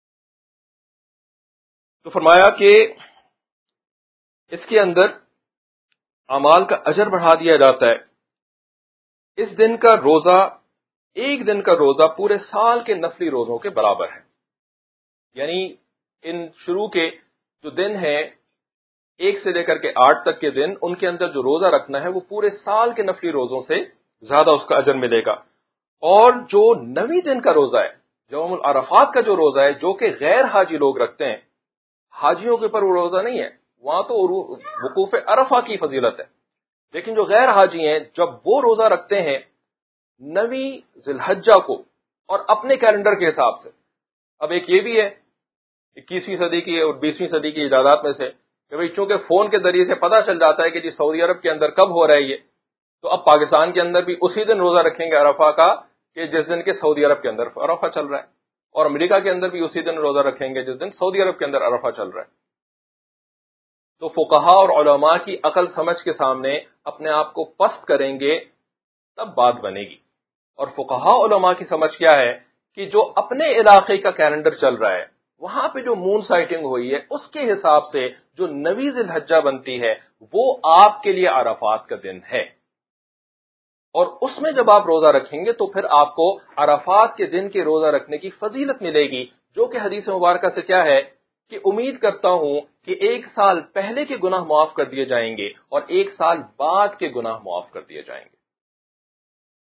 Speaker 1: تو فرمایا کہ اس کے اندر اعمال کا اجر بڑھا دیا جاتا ہے. اس دن کا روزہ، ایک دن کا روزہ پورے سال کے نفلی روزوں کے برابر ہے. یعنی ان شروع کے جو دن ہیں ایک سے لے کر کے آٹھ تک کے دن، ان کے اندر جو روزہ رکھنا ہے وہ پورے سال کے نفلی روزوں سے زیادہ اس کا اجر ملے گا. اور جو نویں دن کا روزہ ہے، یوم العرفات کا جو روزہ ہے، جو کہ غیر حاجی لوگ رکھتے ہیں، حاجیوں کے اوپر وہ روزہ نہیں ہے، وہاں تو وقوف عرفہ کی فضیلت ہے، لیکن جو غیر حاجی ہیں جب وہ روزہ رکھتے ہیں نویں ذی الحجہ کو اور اپنے کیلنڈر کے حساب سے. اب ایک یہ بھی ہے اکیسویں صدی کی اور بیسویں صدی کی ایجادات میں سے کہ بھئی چونکہ فون کے ذریعے سے پتہ چل جاتا ہے کہ جی سعودی عرب کے اندر کب ہو رہا ہے یہ، تو اب پاکستان کے اندر بھی اسی دن روزہ رکھیں گے عرفہ کا کہ جس دن کے سعودی عرب کے اندر عرفہ چل رہا ہے، اور امریکہ کے اندر بھی اسی دن روزہ رکھیں گے جس دن سعودی عرب کے اندر عرفہ چل رہا ہے. تو فقہا اور علماء کی عقل سمجھ کے سامنے اپنے آپ کو پست کریں گے تب بات بنے گی. اور فقہا علماء کی سمجھ کیا ہے کہ جو اپنے علاقے کا کیلنڈر چل رہا ہے وہاں پہ جو مون سائٹنگ ہوئی ہے اس کے حساب سے جو نویں ذی الحجہ بنتی ہے وہ آپ کے لیے عرفات کا دن ہے، اور اس میں جب آپ روزہ رکھیں گے تو پھر آپ کو عرفات کے دن کے روزہ رکھنے کی فضیلت ملے گی، جو کہ حدیث مبارکہ سے کیا ہے کہ امید کرتا ہوں کہ ایک سال پہلے کے گناہ معاف کر دیے جائیں گے اور ایک سال بعد کے گناہ معاف کر دیے جائیں گے.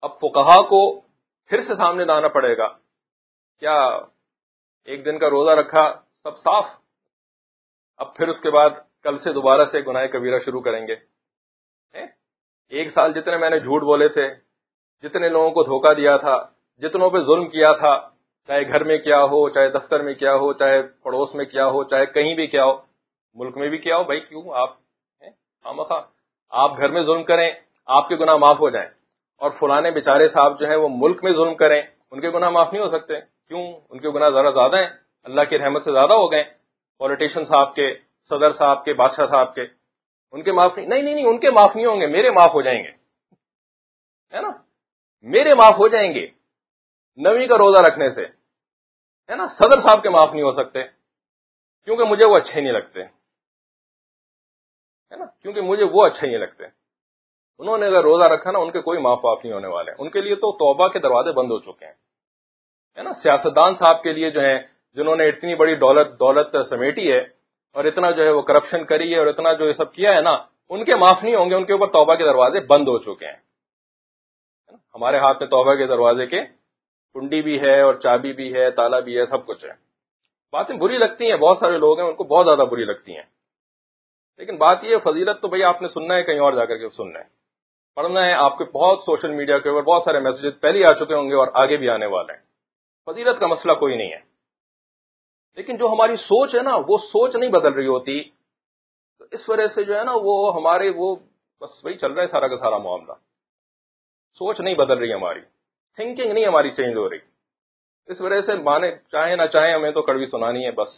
Speaker 1: اب فقہا کو پھر سے سامنے لانا پڑے گا، کیا ایک دن کا روزہ رکھا سب صاف، اب پھر اس کے بعد کل سے دوبارہ سے گناہ کبیرہ شروع کریں گے؟ ایک سال جتنے میں نے جھوٹ بولے تھے، جتنے لوگوں کو دھوکہ دیا تھا، جتنوں پہ ظلم کیا تھا، چاہے گھر میں کیا ہو، چاہے دفتر میں کیا ہو، چاہے پڑوس میں کیا ہو، چاہے کہیں بھی کیا ہو، ملک میں بھی کیا ہو، بھائی کیوں آپ خامخواہ آپ گھر میں ظلم کریں آپ کے گناہ معاف ہو جائیں، اور فلانے بیچارے صاحب جو ہیں وہ ملک میں ظلم کریں ان کے گناہ معاف نہیں ہو سکتے؟ کیوں؟ ان کے گناہ ذرا زیادہ ہیں، اللہ کی رحمت سے زیادہ ہو گئے، پولیٹیشین صاحب کے، صدر صاحب کے، بادشاہ صاحب کے، ان کے معاف نہیں نہیں نہیں ان کے معاف نہیں ہوں گے، میرے معاف ہو جائیں گے، ہے نا، میرے معاف ہو جائیں گے نویں کا روزہ رکھنے سے، ہے نا۔ صدر صاحب کے معاف نہیں ہو سکتے کیونکہ مجھے وہ اچھے نہیں لگتے، ہے نا، کیونکہ مجھے وہ اچھے نہیں لگتے۔ انہوں نے اگر روزہ رکھا نا ان کے کوئی معاف واف نہیں ہونے والے، ان کے لیے تو توبہ کے دروازے بند ہو چکے ہیں، ہے نا۔ سیاستدان صاحب کے لیے جو ہیں جنہوں نے اتنی بڑی دولت دولت سمیٹی ہے اور اتنا جو ہے وہ کرپشن کری ہے اور اتنا جو یہ سب کیا ہے نا، ان کے معاف نہیں ہوں گے، ان کے اوپر توبہ کے دروازے بند ہو چکے ہیں۔ ہمارے ہاتھ میں توبہ کے دروازے کے کنڈی بھی ہے اور چابی بھی ہے، تالا بھی ہے، سب کچھ ہے۔ باتیں بری لگتی ہیں، بہت سارے لوگ ہیں ان کو بہت زیادہ بری لگتی ہیں، لیکن بات یہ فضیلت تو بھئی آپ نے سننا ہے، کہیں اور جا کر کے سننا ہے، پڑھنا ہے۔ آپ کے بہت سوشل میڈیا کے اوپر بہت سارے میسیجز پہلے آ چکے ہوں گے اور آگے بھی آنے والے ہیں، فضیلت کا مسئلہ کوئی نہیں ہے، لیکن جو ہماری سوچ ہے نا وہ سوچ نہیں بدل رہی ہوتی، تو اس وجہ سے جو ہے نا وہ ہمارے وہ بس وہی چل رہا ہے سارا کا سارا معاملہ، سوچ نہیں بدل رہی ہماری، تھنکنگ نہیں ہماری چینج ہو رہی، اس وجہ سے مانے چاہیں نہ چاہیں ہمیں تو کڑوی سنانی ہے بس۔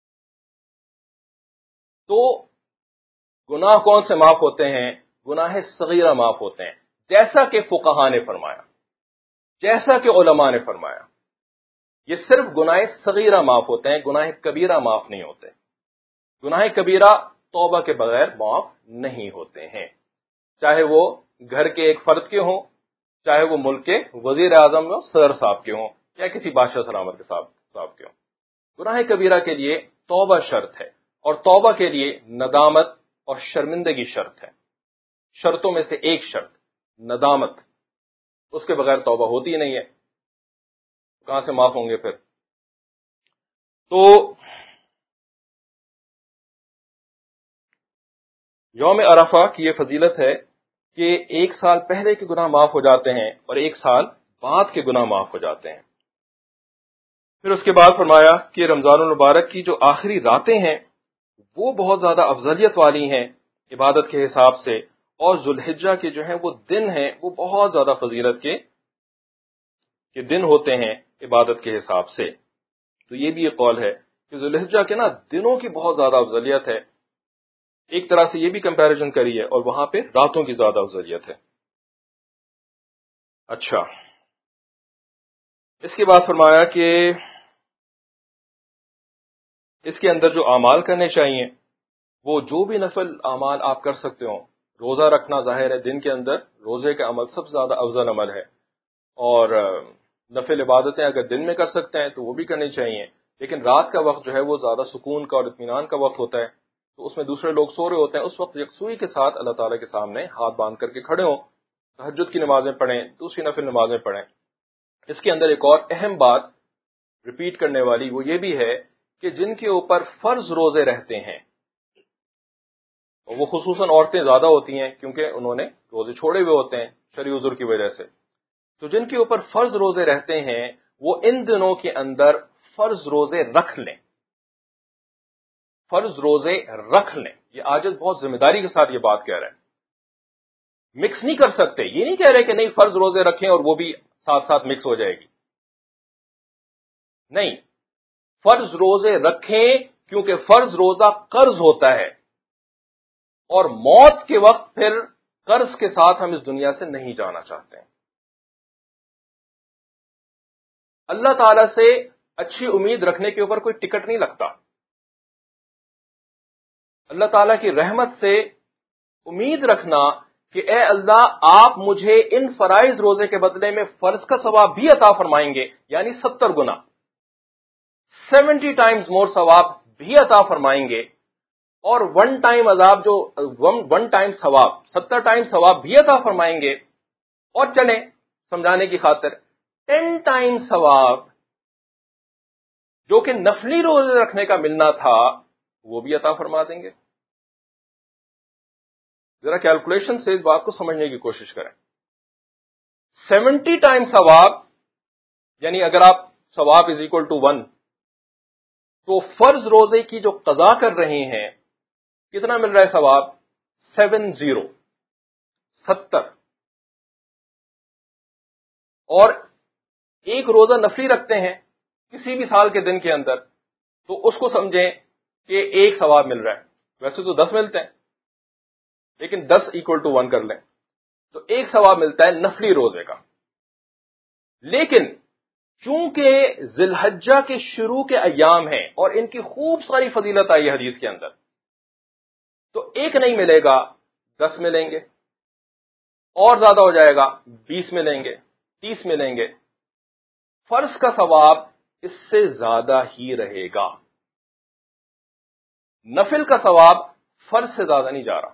Speaker 1: تو گناہ کون سے معاف ہوتے ہیں؟ گناہ صغیرہ معاف ہوتے ہیں، جیسا کہ فقہا نے فرمایا، جیسا کہ علماء نے فرمایا، یہ صرف گناہ صغیرہ معاف ہوتے ہیں، گناہ کبیرہ معاف نہیں ہوتے۔ گناہ کبیرہ توبہ کے بغیر معاف نہیں ہوتے ہیں، چاہے وہ گھر کے ایک فرد کے ہوں، چاہے وہ ملک کے وزیر اعظم اور صدر صاحب کے ہوں، یا کسی بادشاہ سلامت کے صاحب کے ہوں۔ گناہ کبیرہ کے لیے توبہ شرط ہے، اور توبہ کے لیے ندامت اور شرمندگی شرط ہے۔ شرطوں میں سے ایک شرط ندامت، اس کے بغیر توبہ ہوتی ہی نہیں ہے، کہاں سے معاف ہوں گے پھر؟ تو یوم عرفہ کی یہ فضیلت ہے کہ ایک سال پہلے کے گناہ معاف ہو جاتے ہیں اور ایک سال بعد کے گناہ معاف ہو جاتے ہیں۔ پھر اس کے بعد فرمایا کہ رمضان المبارک کی جو آخری راتیں ہیں وہ بہت زیادہ افضلیت والی ہیں عبادت کے حساب سے، اور ذوالحجہ کے جو ہیں وہ دن ہیں وہ بہت زیادہ فضیلت کے کہ دن ہوتے ہیں عبادت کے حساب سے۔ تو یہ بھی ایک قول ہے کہ ذوالحجہ کے نا دنوں کی بہت زیادہ افضلیت ہے، ایک طرح سے یہ بھی کمپیریزن کری ہے، اور وہاں پہ راتوں کی زیادہ افضلیت ہے۔ اچھا، اس کے بعد فرمایا کہ اس کے اندر جو اعمال کرنے چاہیے وہ جو بھی نفل اعمال آپ کر سکتے ہو، روزہ رکھنا ظاہر ہے دن کے اندر روزے کا عمل سب سے زیادہ افضل عمل ہے، اور نفل عبادتیں اگر دن میں کر سکتے ہیں تو وہ بھی کرنی چاہیے، لیکن رات کا وقت جو ہے وہ زیادہ سکون کا اور اطمینان کا وقت ہوتا ہے، تو اس میں دوسرے لوگ سو رہے ہوتے ہیں، اس وقت یکسوئی کے ساتھ اللہ تعالیٰ کے سامنے ہاتھ باندھ کر کے کھڑے ہوں، تہجد کی نمازیں پڑھیں، دوسری نفل نمازیں پڑھیں۔ اس کے اندر ایک اور اہم بات ریپیٹ کرنے والی وہ یہ بھی ہے کہ جن کے اوپر فرض روزے رہتے ہیں، وہ خصوصاً عورتیں زیادہ ہوتی ہیں کیونکہ انہوں نے روزے چھوڑے ہوئے ہوتے ہیں شرعی عذر کی وجہ سے، تو جن کے اوپر فرض روزے رہتے ہیں وہ ان دنوں کے اندر فرض روزے رکھ لیں، فرض روزے رکھ لیں۔ یہ عاجز بہت ذمہ داری کے ساتھ یہ بات کہہ رہے ہیں، مکس نہیں کر سکتے، یہ نہیں کہہ رہے کہ نہیں فرض روزے رکھیں اور وہ بھی ساتھ ساتھ مکس ہو جائے گی، نہیں، فرض روزے رکھیں کیونکہ فرض روزہ قرض ہوتا ہے، اور موت کے وقت پھر قرض کے ساتھ ہم اس دنیا سے نہیں جانا چاہتے ہیں۔ اللہ تعالی سے اچھی امید رکھنے کے اوپر کوئی ٹکٹ نہیں لگتا، اللہ تعالیٰ کی رحمت سے امید رکھنا کہ اے اللہ آپ مجھے ان فرائض روزے کے بدلے میں فرض کا ثواب بھی عطا فرمائیں گے، یعنی ستر گنا سیونٹی ٹائمز مور ثواب بھی عطا فرمائیں گے، اور ون ٹائم عذاب جو ون ٹائم ثواب ستر ٹائم ثواب بھی عطا فرمائیں گے، اور چلیں سمجھانے کی خاطر ٹین ٹائم ثواب جو کہ نفلی روزے رکھنے کا ملنا تھا وہ بھی عطا فرما دیں گے. ذرا کیلکولیشن سے اس بات کو سمجھنے کی کوشش کریں. سیونٹی ٹائم ثواب یعنی اگر آپ ثواب از اکول ٹو ون تو فرض روزے کی جو قضا کر رہے ہیں کتنا مل رہا ہے ثواب؟ سیون زیرو ستر. اور ایک روزہ نفلی رکھتے ہیں کسی بھی سال کے دن کے اندر تو اس کو سمجھیں کہ ایک ثواب مل رہا ہے. ویسے تو دس ملتے ہیں لیکن دس اکول ٹو ون کر لیں تو ایک ثواب ملتا ہے نفلی روزے کا. لیکن چونکہ ذی الحجہ کے شروع کے ایام ہیں اور ان کی خوب ساری فضیلت آئی ہے حدیث کے اندر، تو ایک نہیں ملے گا، دس ملیں گے، اور زیادہ ہو جائے گا بیس ملیں گے، تیس ملیں گے. فرض کا ثواب اس سے زیادہ ہی رہے گا. نفل کا ثواب فرض سے زیادہ نہیں جا رہا.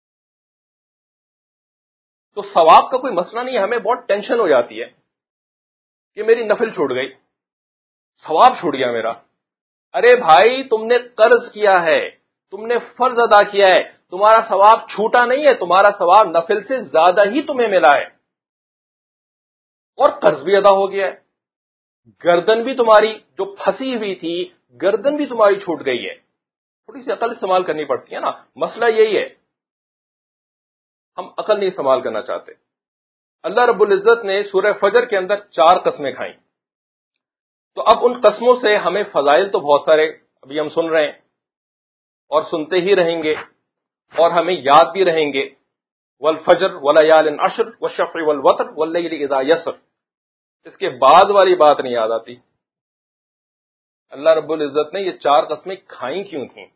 Speaker 1: تو ثواب کا کوئی مسئلہ نہیں ہے. ہمیں بہت ٹینشن ہو جاتی ہے کہ میری نفل چھوٹ گئی، ثواب چھوٹ گیا میرا. ارے بھائی تم نے قرض کیا ہے، تم نے فرض ادا کیا ہے، تمہارا ثواب چھوٹا نہیں ہے، تمہارا ثواب نفل سے زیادہ ہی تمہیں ملا ہے. اور قرض بھی ادا ہو گیا ہے. گردن بھی تمہاری جو پھنسی ہوئی تھی گردن بھی تمہاری چھوٹ گئی ہے. تھوڑی سی عقل استعمال کرنی پڑتی ہے نا. مسئلہ یہی ہے، ہم عقل نہیں استعمال کرنا چاہتے. اللہ رب العزت نے سورہ فجر کے اندر چار قسمیں کھائیں. تو اب ان قسموں سے ہمیں فضائل تو بہت سارے ابھی ہم سن رہے ہیں اور سنتے ہی رہیں گے اور ہمیں یاد بھی رہیں گے. والفجر ولیال عشر والشفع والوتر واللیل اذا یسر. اس کے بعد والی بات نہیں یاد آتی. اللہ رب العزت نے یہ چار قسمیں کھائیں کیوں تھیں؟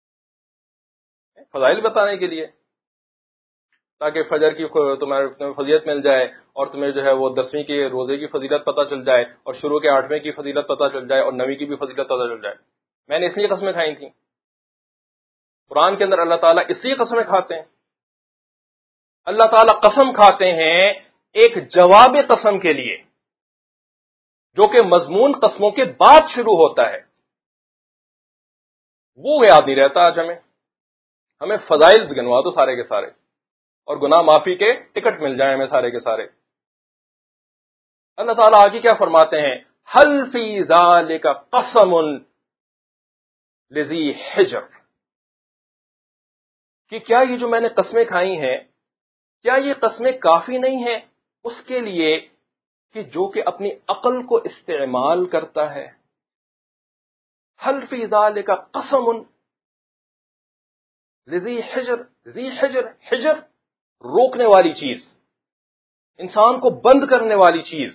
Speaker 1: فضائل بتانے کے لیے، تاکہ فجر کی تمہیں فضیلت مل جائے اور تمہیں جو ہے وہ دسویں کے روزے کی فضیلت پتہ چل جائے اور شروع کے آٹھویں کی فضیلت پتہ چل جائے اور نویں کی بھی فضیلت پتہ چل جائے. میں نے اس لیے قسمیں کھائی تھیں. قرآن کے اندر اللہ تعالیٰ اس لیے قسمیں کھاتے ہیں. اللہ تعالیٰ قسم کھاتے ہیں ایک جواب قسم کے لیے جو کہ مضمون قسموں کے بعد شروع ہوتا ہے. وہ یاد نہیں رہتا آج ہمیں. ہمیں فضائل گنوا دو سارے کے سارے اور گناہ معافی کے ٹکٹ مل جائیں ہمیں سارے کے سارے. اللہ تعالیٰ آگے کیا فرماتے ہیں؟ حل فی ذالک قسم لذی حجر، کہ کیا یہ جو میں نے قسمیں کھائی ہیں کیا یہ قسمیں کافی نہیں ہیں اس کے لیے کہ جو کہ اپنی عقل کو استعمال کرتا ہے. حل فی ذالک قسم لذی حجر. ذی حجر، حجر روکنے والی چیز، انسان کو بند کرنے والی چیز.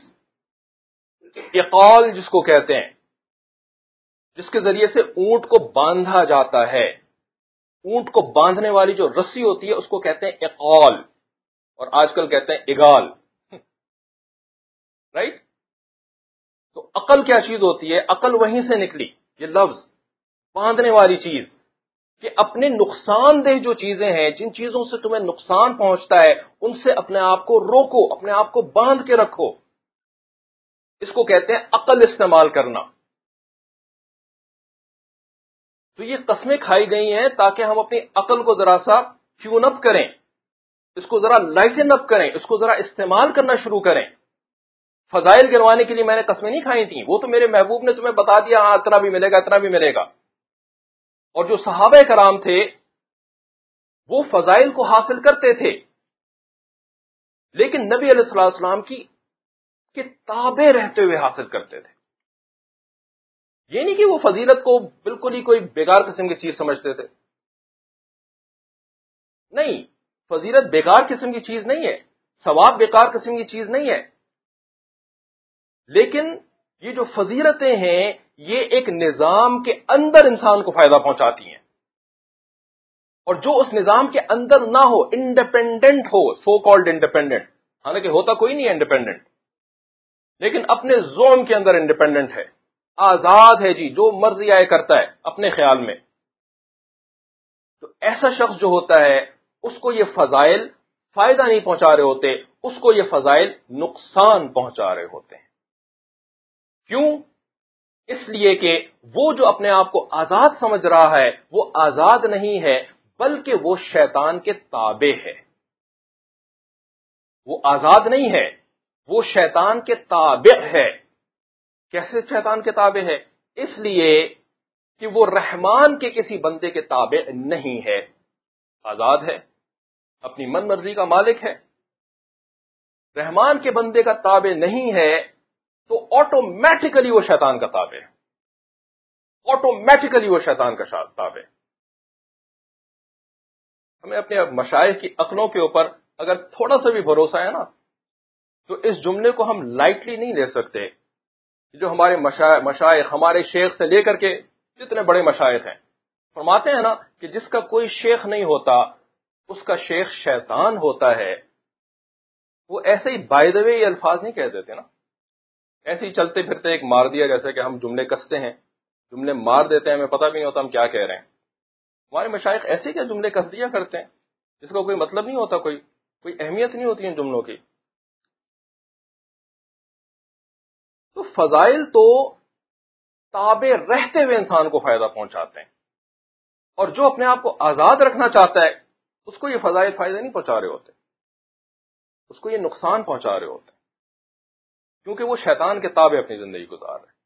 Speaker 1: اقال جس کو کہتے ہیں، جس کے ذریعے سے اونٹ کو باندھا جاتا ہے. اونٹ کو باندھنے والی جو رسی ہوتی ہے اس کو کہتے ہیں اقال، اور آج کل کہتے ہیں اگال. رائٹ؟ تو عقل کیا چیز ہوتی ہے؟ عقل وہیں سے نکلی یہ لفظ، باندھنے والی چیز. کہ اپنے نقصان دہ جو چیزیں ہیں، جن چیزوں سے تمہیں نقصان پہنچتا ہے ان سے اپنے آپ کو روکو، اپنے آپ کو باندھ کے رکھو. اس کو کہتے ہیں عقل استعمال کرنا. تو یہ قسمیں کھائی گئی ہیں تاکہ ہم اپنی عقل کو ذرا سا ٹیون اپ کریں، اس کو ذرا لائٹن اپ کریں، اس کو ذرا استعمال کرنا شروع کریں. فضائل گنوانے کے لیے میں نے قسمیں نہیں کھائی تھیں، وہ تو میرے محبوب نے تمہیں بتا دیا ہاں اتنا بھی ملے گا اتنا بھی ملے گا. اور جو صحابہ کرام تھے وہ فضائل کو حاصل کرتے تھے، لیکن نبی علیہ الصلوۃ والسلام کی کتابیں رہتے ہوئے حاصل کرتے تھے. یہ نہیں کہ وہ فضیلت کو بالکل ہی کوئی بیکار قسم کی چیز سمجھتے تھے. نہیں، فضیلت بیکار قسم کی چیز نہیں ہے، ثواب بیکار قسم کی چیز نہیں ہے. لیکن یہ جو فضیلتیں ہیں یہ ایک نظام کے اندر انسان کو فائدہ پہنچاتی ہیں، اور جو اس نظام کے اندر نہ ہو، انڈیپینڈنٹ ہو، سو کالڈ انڈیپینڈنٹ، حالانکہ ہوتا کوئی نہیں ہے انڈیپینڈنٹ، لیکن اپنے زون کے اندر انڈیپینڈنٹ ہے، آزاد ہے جی، جو مرضی آئے کرتا ہے اپنے خیال میں. تو ایسا شخص جو ہوتا ہے اس کو یہ فضائل فائدہ نہیں پہنچا رہے ہوتے اس کو یہ فضائل نقصان پہنچا رہے ہوتے ہیں. کیوں؟ اس لیے کہ وہ جو اپنے آپ کو آزاد سمجھ رہا ہے وہ آزاد نہیں ہے، بلکہ وہ شیطان کے تابع ہے. وہ آزاد نہیں ہے، وہ شیطان کے تابع ہے. کیسے شیطان کے تابع ہے؟ اس لیے کہ وہ رحمان کے کسی بندے کے تابع نہیں ہے، آزاد ہے، اپنی من مرضی کا مالک ہے. رحمان کے بندے کا تابع نہیں ہے تو آٹومیٹیکلی وہ شیطان کا تابع ہے، آٹومیٹیکلی وہ شیطان کا تابع ہے. ہمیں اپنے مشائخ کی عقلوں کے اوپر اگر تھوڑا سا بھی بھروسہ ہے نا تو اس جملے کو ہم لائٹلی نہیں لے سکتے. جو ہمارے مشائخ ہمارے شیخ سے لے کر کے جتنے بڑے مشائخ ہیں فرماتے ہیں نا کہ جس کا کوئی شیخ نہیں ہوتا اس کا شیخ شیطان ہوتا ہے. وہ ایسے ہی بائی دا وے یہ الفاظ نہیں کہہ دیتے نا، ایسے ہی چلتے پھرتے ایک مار دیا، جیسے کہ ہم جملے کستے ہیں، جملے مار دیتے ہیں، ہمیں پتہ بھی نہیں ہوتا ہم کیا کہہ رہے ہیں. ہمارے مشائخ ایسے کیا جملے کس دیا کرتے ہیں جس کا کوئی مطلب نہیں ہوتا، کوئی کوئی اہمیت نہیں ہوتی ان جملوں کی. تو فضائل تو تابع رہتے ہوئے انسان کو فائدہ پہنچاتے ہیں، اور جو اپنے آپ کو آزاد رکھنا چاہتا ہے اس کو یہ فضائل فائدہ نہیں پہنچا رہے ہوتے، اس کو یہ نقصان پہنچا رہے ہوتے ہیں، کیونکہ وہ شیطان کے تابع اپنی زندگی گزار رہے ہیں.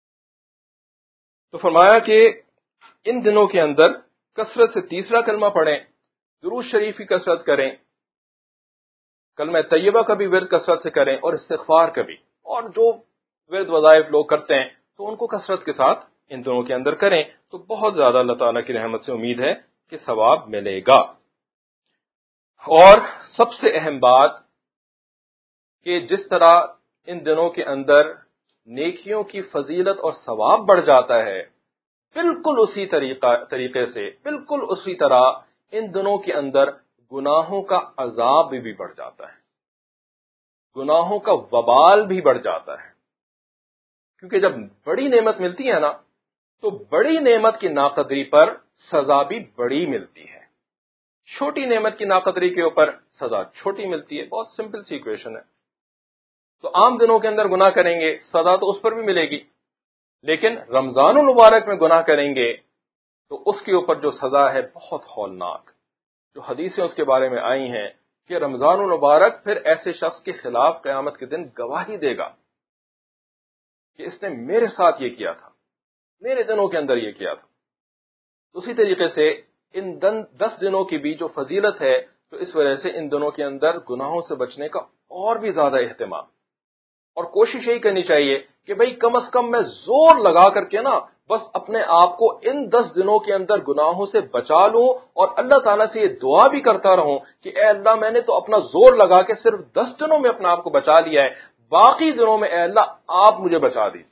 Speaker 1: تو فرمایا کہ ان دنوں کے اندر کثرت سے تیسرا کلمہ پڑھیں، درود شریف کی کثرت کریں، کلمہ طیبہ کا بھی ورد کثرت سے کریں، اور استغفار کا بھی، اور جو ورد وظائف لوگ کرتے ہیں تو ان کو کثرت کے ساتھ ان دنوں کے اندر کریں تو بہت زیادہ اللہ تعالیٰ کی رحمت سے امید ہے کہ ثواب ملے گا. اور سب سے اہم بات کہ جس طرح ان دنوں کے اندر نیکیوں کی فضیلت اور ثواب بڑھ جاتا ہے، بالکل اسی طریقہ طریقے سے بالکل اسی طرح ان دنوں کے اندر گناہوں کا عذاب بھی بڑھ جاتا ہے، گناہوں کا وبال بھی بڑھ جاتا ہے. کیونکہ جب بڑی نعمت ملتی ہے نا تو بڑی نعمت کی ناقدری پر سزا بھی بڑی ملتی ہے، چھوٹی نعمت کی ناقدری کے اوپر سزا چھوٹی ملتی ہے. بہت سمپل سی ایکویشن ہے. تو عام دنوں کے اندر گناہ کریں گے سزا تو اس پر بھی ملے گی، لیکن رمضان المبارک میں گناہ کریں گے تو اس کے اوپر جو سزا ہے بہت ہولناک. جو حدیثیں اس کے بارے میں آئی ہیں کہ رمضان المبارک پھر ایسے شخص کے خلاف قیامت کے دن گواہی دے گا کہ اس نے میرے ساتھ یہ کیا تھا، میرے دنوں کے اندر یہ کیا تھا. اسی طریقے سے ان دن دس دنوں کی بھی جو فضیلت ہے تو اس وجہ سے ان دنوں کے اندر گناہوں سے بچنے کا اور بھی زیادہ اہتمام، اور کوشش یہی کرنی چاہیے کہ بھئی کم از کم میں زور لگا کر کے نا بس اپنے آپ کو ان دس دنوں کے اندر گناہوں سے بچا لوں، اور اللہ تعالیٰ سے یہ دعا بھی کرتا رہوں کہ اے اللہ میں نے تو اپنا زور لگا کے صرف دس دنوں میں اپنے آپ کو بچا لیا ہے، باقی دنوں میں اے اللہ آپ مجھے بچا دیجیے.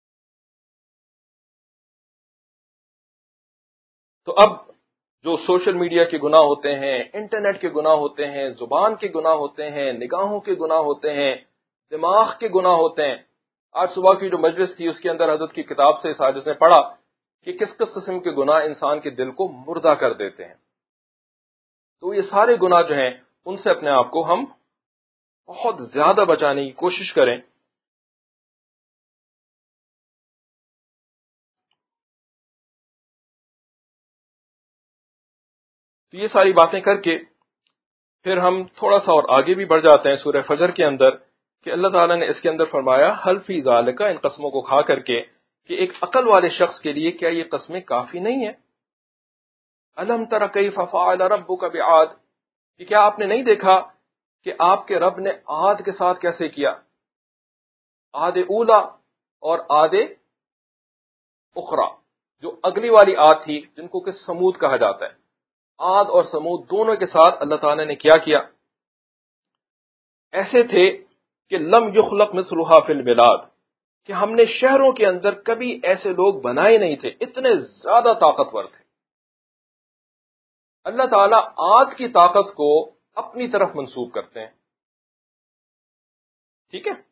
Speaker 1: تو اب جو سوشل میڈیا کے گناہ ہوتے ہیں، انٹرنیٹ کے گناہ ہوتے ہیں، زبان کے گناہ ہوتے ہیں، نگاہوں کے گناہ ہوتے ہیں، دماغ کے گناہ ہوتے ہیں. آج صبح کی جو مجلس تھی اس کے اندر حضرت کی کتاب سے ساجد نے پڑھا کہ کس کس قسم کے گناہ انسان کے دل کو مردہ کر دیتے ہیں. تو یہ سارے گناہ جو ہیں ان سے اپنے آپ کو ہم بہت زیادہ بچانے کی کوشش کریں. تو یہ ساری باتیں کر کے پھر ہم تھوڑا سا اور آگے بھی بڑھ جاتے ہیں سورہ فجر کے اندر کہ اللہ تعالیٰ نے اس کے اندر فرمایا حل فی ذالک، ان قسموں کو کھا کر کے کہ ایک عقل والے شخص کے لیے کیا یہ قسمیں کافی نہیں ہیں. الم تر کیف فعل ربک بعاد، کہ کیا آپ نے نہیں دیکھا کہ آپ کے رب نے عاد کے ساتھ کیسے کیا، عاد اولا اور عاد اخرى، جو اگلی والی عاد تھی جن کو کہ سمود کہا جاتا ہے. عاد اور سمود دونوں کے ساتھ اللہ تعالیٰ نے کیا کیا، ایسے تھے کہ لم یخلق مثلھا فی البلاد، کہ ہم نے شہروں کے اندر کبھی ایسے لوگ بنائے نہیں تھے، اتنے زیادہ طاقتور تھے. اللہ تعالیٰ عاد کی طاقت کو اپنی طرف منسوب کرتے ہیں. ٹھیک ہے.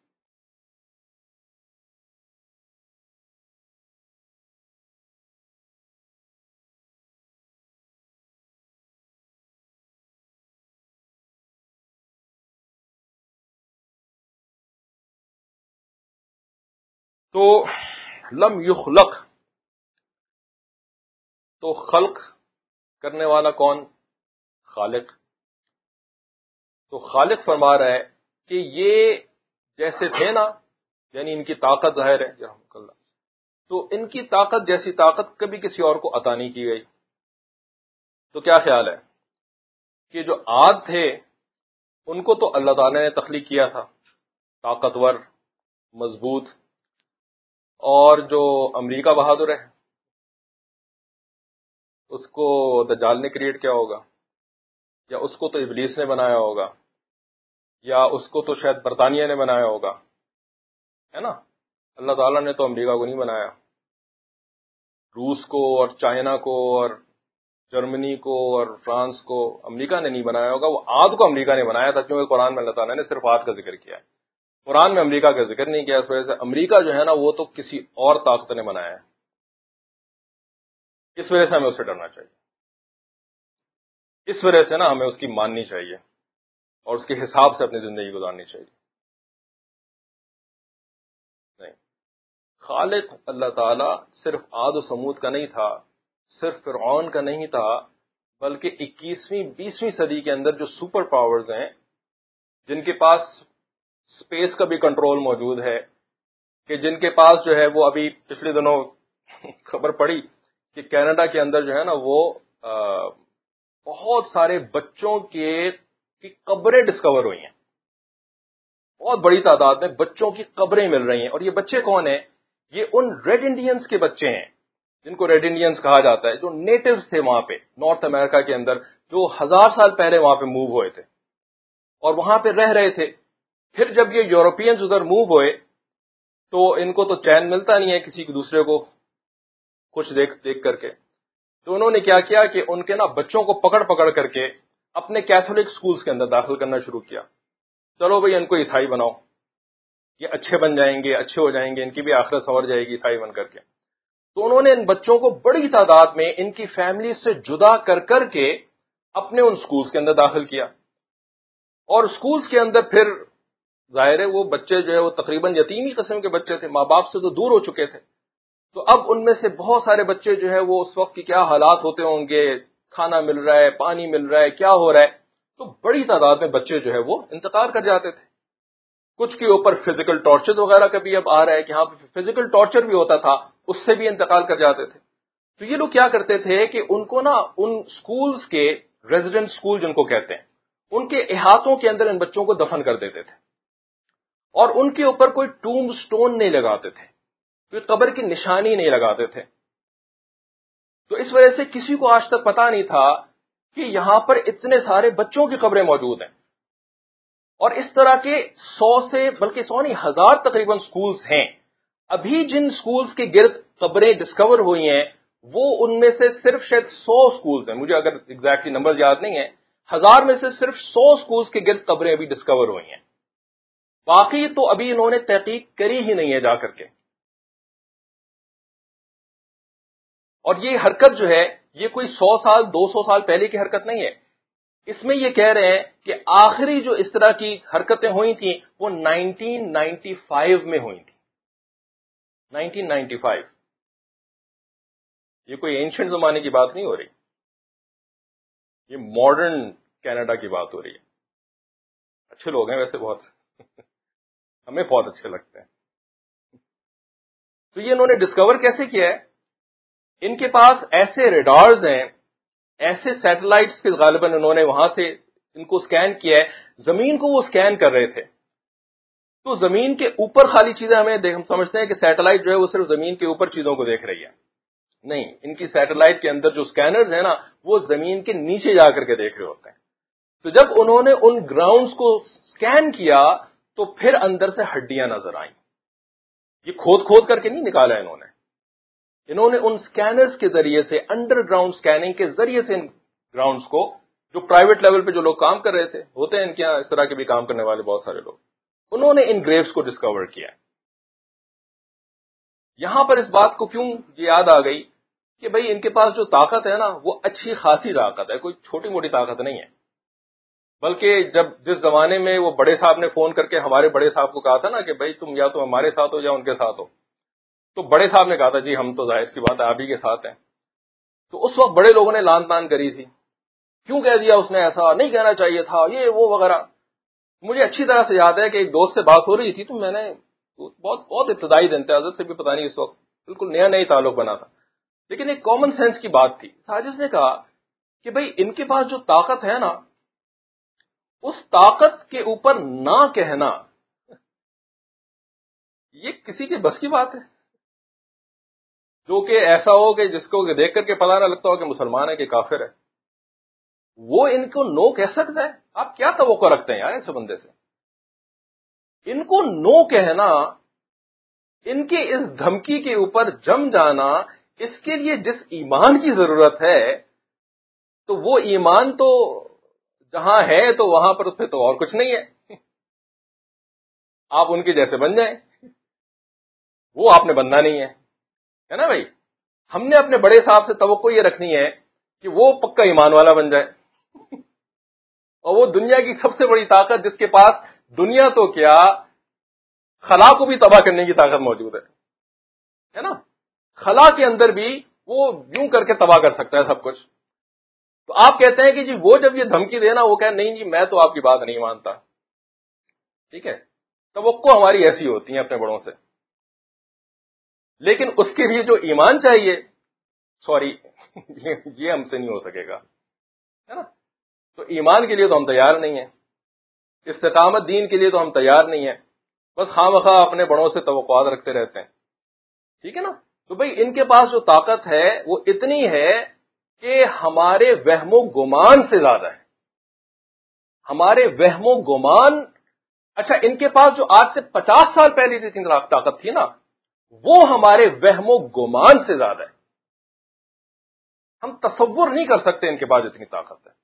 Speaker 1: تو لم یخلق، تو خلق کرنے والا کون؟ خالق. تو خالق فرما رہا ہے کہ یہ جیسے تھے نا، یعنی ان کی طاقت ظاہر ہے رحمۃ اللہ، تو ان کی طاقت جیسی طاقت کبھی کسی اور کو عطا نہیں کی گئی. تو کیا خیال ہے کہ جو عاد تھے ان کو تو اللہ تعالی نے تخلیق کیا تھا، طاقتور، مضبوط، اور جو امریکہ بہادر ہے اس کو دجال نے کریٹ کیا ہوگا، یا اس کو تو ابلیس نے بنایا ہوگا، یا اس کو تو شاید برطانیہ نے بنایا ہوگا، ہے نا. اللہ تعالیٰ نے تو امریکہ کو نہیں بنایا، روس کو اور چائنا کو اور جرمنی کو اور فرانس کو امریکہ نے نہیں بنایا ہوگا، وہ عاد کو امریکہ نے بنایا تھا. کیونکہ قرآن میں اللہ تعالیٰ نے صرف عاد کا ذکر کیا ہے، قرآن میں امریکہ کا ذکر نہیں کیا. اس وجہ سے امریکہ جو ہے نا وہ تو کسی اور طاقت نے بنایا ہے. اس وجہ سے ہمیں اس سے ڈرنا چاہیے، اس وجہ سے نا ہمیں اس کی ماننی چاہیے اور اس کے حساب سے اپنی زندگی گزارنی چاہیے. نہیں، خالق اللہ تعالیٰ صرف عاد و سمود کا نہیں تھا، صرف فرعون کا نہیں تھا، بلکہ اکیسویں بیسویں صدی کے اندر جو سپر پاورز ہیں، جن کے پاس اسپیس کا بھی کنٹرول موجود ہے، کہ جن کے پاس جو ہے وہ ابھی پچھلے دنوں خبر پڑی کہ کینیڈا کے اندر جو ہے نا وہ بہت سارے بچوں کے کی قبریں ڈسکور ہوئی ہیں، بہت بڑی تعداد میں بچوں کی قبریں مل رہی ہیں. اور یہ بچے کون ہیں؟ یہ ان ریڈ انڈینز کے بچے ہیں جن کو ریڈ انڈینز کہا جاتا ہے، جو نیٹوز تھے وہاں پہ نارتھ امریکہ کے اندر، جو ہزار سال پہلے وہاں پہ موو ہوئے تھے اور وہاں پہ رہ رہے تھے. پھر جب یہ یورپینز ادھر موو ہوئے تو ان کو تو چین ملتا نہیں ہے کسی دوسرے کو کچھ دیکھ دیکھ کر کے. تو انہوں نے کیا کیا کہ ان کے نا بچوں کو پکڑ پکڑ کر کے اپنے کیتھولک سکولز کے اندر داخل کرنا شروع کیا. چلو بھئی ان کو عیسائی بناؤ، یہ اچھے بن جائیں گے، اچھے ہو جائیں گے، ان کی بھی آخرت سنور جائے گی عیسائی بن کر کے. تو انہوں نے ان بچوں کو بڑی تعداد میں ان کی فیملی سے جدا کر کر کے اپنے ان سکولز کے اندر داخل کیا. اور سکولز کے اندر پھر ظاہر ہے وہ بچے جو ہے وہ تقریباً یتیمی قسم کے بچے تھے، ماں باپ سے تو دور ہو چکے تھے. تو اب ان میں سے بہت سارے بچے جو ہے وہ اس وقت کی کیا حالات ہوتے ہوں گے، کھانا مل رہا ہے، پانی مل رہا ہے، کیا ہو رہا ہے. تو بڑی تعداد میں بچے جو ہے وہ انتقال کر جاتے تھے. کچھ کے اوپر فزیکل ٹارچر وغیرہ کا بھی اب آ رہا ہے کہ ہاں فزیکل ٹارچر بھی ہوتا تھا، اس سے بھی انتقال کر جاتے تھے. تو یہ لوگ کیا کرتے تھے کہ ان کو نا ان سکولز کے ریزیڈنٹ سکول جن کو کہتے ہیں، ان کے احاطوں کے اندر ان بچوں کو دفن کر دیتے تھے اور ان کے اوپر کوئی ٹومب سٹون نہیں لگاتے تھے، کوئی قبر کی نشانی نہیں لگاتے تھے. تو اس وجہ سے کسی کو آج تک پتا نہیں تھا کہ یہاں پر اتنے سارے بچوں کی قبریں موجود ہیں. اور اس طرح کے سو سے بلکہ سو نہیں ہزار تقریباً سکولز ہیں. ابھی جن سکولز کے گرد قبریں ڈسکور ہوئی ہیں وہ ان میں سے صرف شاید سو سکولز ہیں، مجھے اگر ایگزیکٹلی نمبر یاد نہیں ہے، ہزار میں سے صرف سو سکولز کے گرد قبریں ابھی ڈسکور ہوئی ہیں. باقی تو ابھی انہوں نے تحقیق کری ہی نہیں ہے جا کر کے. اور یہ حرکت جو ہے یہ کوئی سو سال دو سو سال پہلے کی حرکت نہیں ہے. اس میں یہ کہہ رہے ہیں کہ آخری جو اس طرح کی حرکتیں ہوئی تھیں وہ نائنٹین نائنٹی فائیو میں ہوئی تھیں. نائنٹین نائنٹی فائیو، یہ کوئی اینشنٹ زمانے کی بات نہیں ہو رہی، یہ ماڈرن کینیڈا کی بات ہو رہی ہے. اچھے لوگ ہیں ویسے، بہت ہمیں بہت اچھے لگتے ہیں. تو یہ انہوں نے ڈسکور کیسے کیا ہے؟ ان کے پاس ایسے ریڈارز ہیں، ایسے سیٹلائٹس کے غالباً انہوں نے وہاں سے ان کو سکین کیا ہے. زمین کو وہ سکین کر رہے تھے تو زمین کے اوپر خالی چیزیں ہمیں ہم سمجھتے ہیں کہ سیٹلائٹ جو ہے وہ صرف زمین کے اوپر چیزوں کو دیکھ رہی ہے. نہیں، ان کی سیٹلائٹ کے اندر جو سکینرز ہیں نا وہ زمین کے نیچے جا کر کے دیکھ رہے ہوتے ہیں. تو جب انہوں نے ان گراؤنڈز کو سکین کیا تو پھر اندر سے ہڈیاں نظر آئیں. یہ کھود کھود کر کے نہیں نکالا انہوں نے، انہوں نے ان سکینرز کے ذریعے سے انڈر گراؤنڈ سکیننگ کے ذریعے سے ان گراؤنڈز کو، جو پرائیویٹ لیول پہ جو لوگ کام کر رہے تھے، ہوتے ہیں ان کے یہاں اس طرح کے بھی کام کرنے والے بہت سارے لوگ، انہوں نے ان گریوز کو ڈسکور کیا. یہاں پر اس بات کو کیوں یاد آ گئی کہ بھئی ان کے پاس جو طاقت ہے نا وہ اچھی خاصی طاقت ہے، کوئی چھوٹی موٹی طاقت نہیں ہے. بلکہ جب جس زمانے میں وہ بڑے صاحب نے فون کر کے ہمارے بڑے صاحب کو کہا تھا نا کہ بھئی تم یا تو ہمارے ساتھ ہو یا ان کے ساتھ ہو، تو بڑے صاحب نے کہا تھا جی ہم تو ظاہر سی بات ہے آپ ہی کے ساتھ ہیں. تو اس وقت بڑے لوگوں نے لان تان کری تھی، کیوں کہہ دیا اس نے، ایسا نہیں کہنا چاہیے تھا، یہ وہ وغیرہ. مجھے اچھی طرح سے یاد ہے کہ ایک دوست سے بات ہو رہی تھی، تو میں نے بہت بہت ابتدائی دن تھے، حضرت سے بھی پتہ نہیں اس وقت بالکل نیا نیا تعلق بنا تھا، لیکن ایک کامن سینس کی بات تھی. ساجد نے کہا کہ بھئی ان کے پاس جو طاقت ہے نا، اس طاقت کے اوپر نہ کہنا یہ کسی کے بس کی بات ہے. جو کہ ایسا ہو کہ جس کو دیکھ کر کے پتہ نہ لگتا ہو کہ مسلمان ہے کہ کافر ہے، وہ ان کو نو کہہ سکتا ہے؟ آپ کیا توقع رکھتے ہیں یار ایسے بندے سے؟ ان کو نو کہنا، ان کی اس دھمکی کے اوپر جم جانا، اس کے لیے جس ایمان کی ضرورت ہے، تو وہ ایمان تو جہاں ہے تو وہاں پر پھر تو اور کچھ نہیں ہے. آپ ان کے جیسے بن جائیں، وہ آپ نے بننا نہیں ہے، ہے نا بھائی. ہم نے اپنے بڑے صاحب سے توقع یہ رکھنی ہے کہ وہ پکا ایمان والا بن جائے، اور وہ دنیا کی سب سے بڑی طاقت جس کے پاس دنیا تو کیا خلا کو بھی تباہ کرنے کی طاقت موجود ہے ہے نا. خلا کے اندر بھی وہ یوں کر کے تباہ کر سکتا ہے سب کچھ. تو آپ کہتے ہیں کہ جی وہ جب یہ دھمکی دینا، وہ کہ نہیں جی میں تو آپ کی بات نہیں مانتا. ٹھیک ہے، توقع ہماری ایسی ہوتی ہیں اپنے بڑوں سے، لیکن اس کے لیے جو ایمان چاہیے، سوری یہ ہم سے نہیں ہو سکے گا، ہے نا. تو ایمان کے لیے تو ہم تیار نہیں ہیں، استقامت دین کے لیے تو ہم تیار نہیں ہیں، بس خواہ مخواہ اپنے بڑوں سے توقعات رکھتے رہتے ہیں. ٹھیک ہے نا. تو بھئی ان کے پاس جو طاقت ہے وہ اتنی ہے کہ ہمارے وہم و گمان سے زیادہ ہے، ہمارے وہم و گمان. اچھا، ان کے پاس جو آج سے پچاس سال پہلے جتنی طاقت تھی نا، وہ ہمارے وہم و گمان سے زیادہ ہے. ہم تصور نہیں کر سکتے ان کے پاس جتنی طاقت ہے.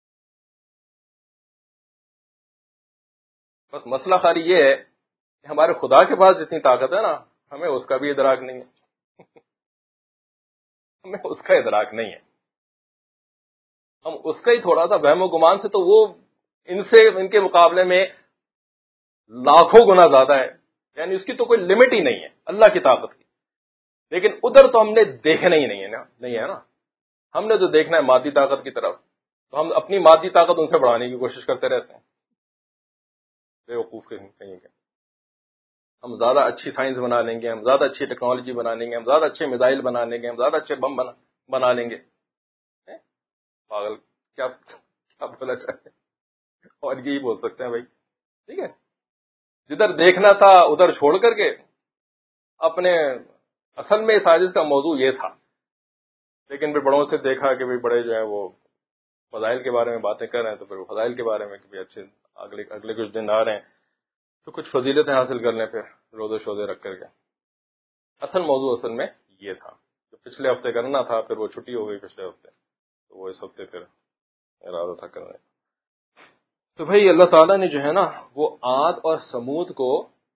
Speaker 1: بس مسئلہ خالی یہ ہے کہ ہمارے خدا کے پاس جتنی طاقت ہے نا، ہمیں اس کا بھی ادراک نہیں ہے. ہمیں اس کا ادراک نہیں ہے. ہم اس کا ہی تھوڑا سا وہم و گمان سے، تو وہ ان سے ان کے مقابلے میں لاکھوں گنا زیادہ ہے، یعنی اس کی تو کوئی لمٹ ہی نہیں ہے اللہ کی طاقت کی. لیکن ادھر تو ہم نے دیکھنا ہی نہیں ہے نا نہیں ہے نا ہم نے جو دیکھنا ہے مادی طاقت کی طرف، تو ہم اپنی مادی طاقت ان سے بڑھانے کی کوشش کرتے رہتے ہیں. بے وقوف کہیں کہ ہم زیادہ اچھی سائنس بنا لیں گے، ہم زیادہ اچھی ٹیکنالوجی بنا لیں گے، ہم زیادہ اچھے میزائل بنا لیں گے، ہم زیادہ اچھے بم بنا بنا لیں گے. پاگل کیا کیا بولا چاہتے ہیں، اور یہی بول سکتے ہیں بھائی. ٹھیک ہے، جدھر دیکھنا تھا ادھر چھوڑ کر کے اپنے اصل میں سازش کا موضوع یہ تھا، لیکن پھر بڑوں سے دیکھا کہ بھی بڑے جو ہیں وہ فضائل کے بارے میں باتیں کر رہے ہیں، تو پھر وہ فضائل کے بارے میں کہ بھی اچھے اگلے اگلے کچھ دن آ رہے ہیں تو کچھ فضیلتیں حاصل کر لیں پھر روزے شوزے رکھ کر کے. اصل موضوع اصل میں یہ تھا جو پچھلے ہفتے کرنا تھا، پھر وہ چھٹی ہو گئی پچھلے ہفتے، تو وہ اس ہفتے پھر ارادہ تھا کرنے. تو بھائی اللہ تعالیٰ نے جو ہے نا وہ عاد اور سمود کو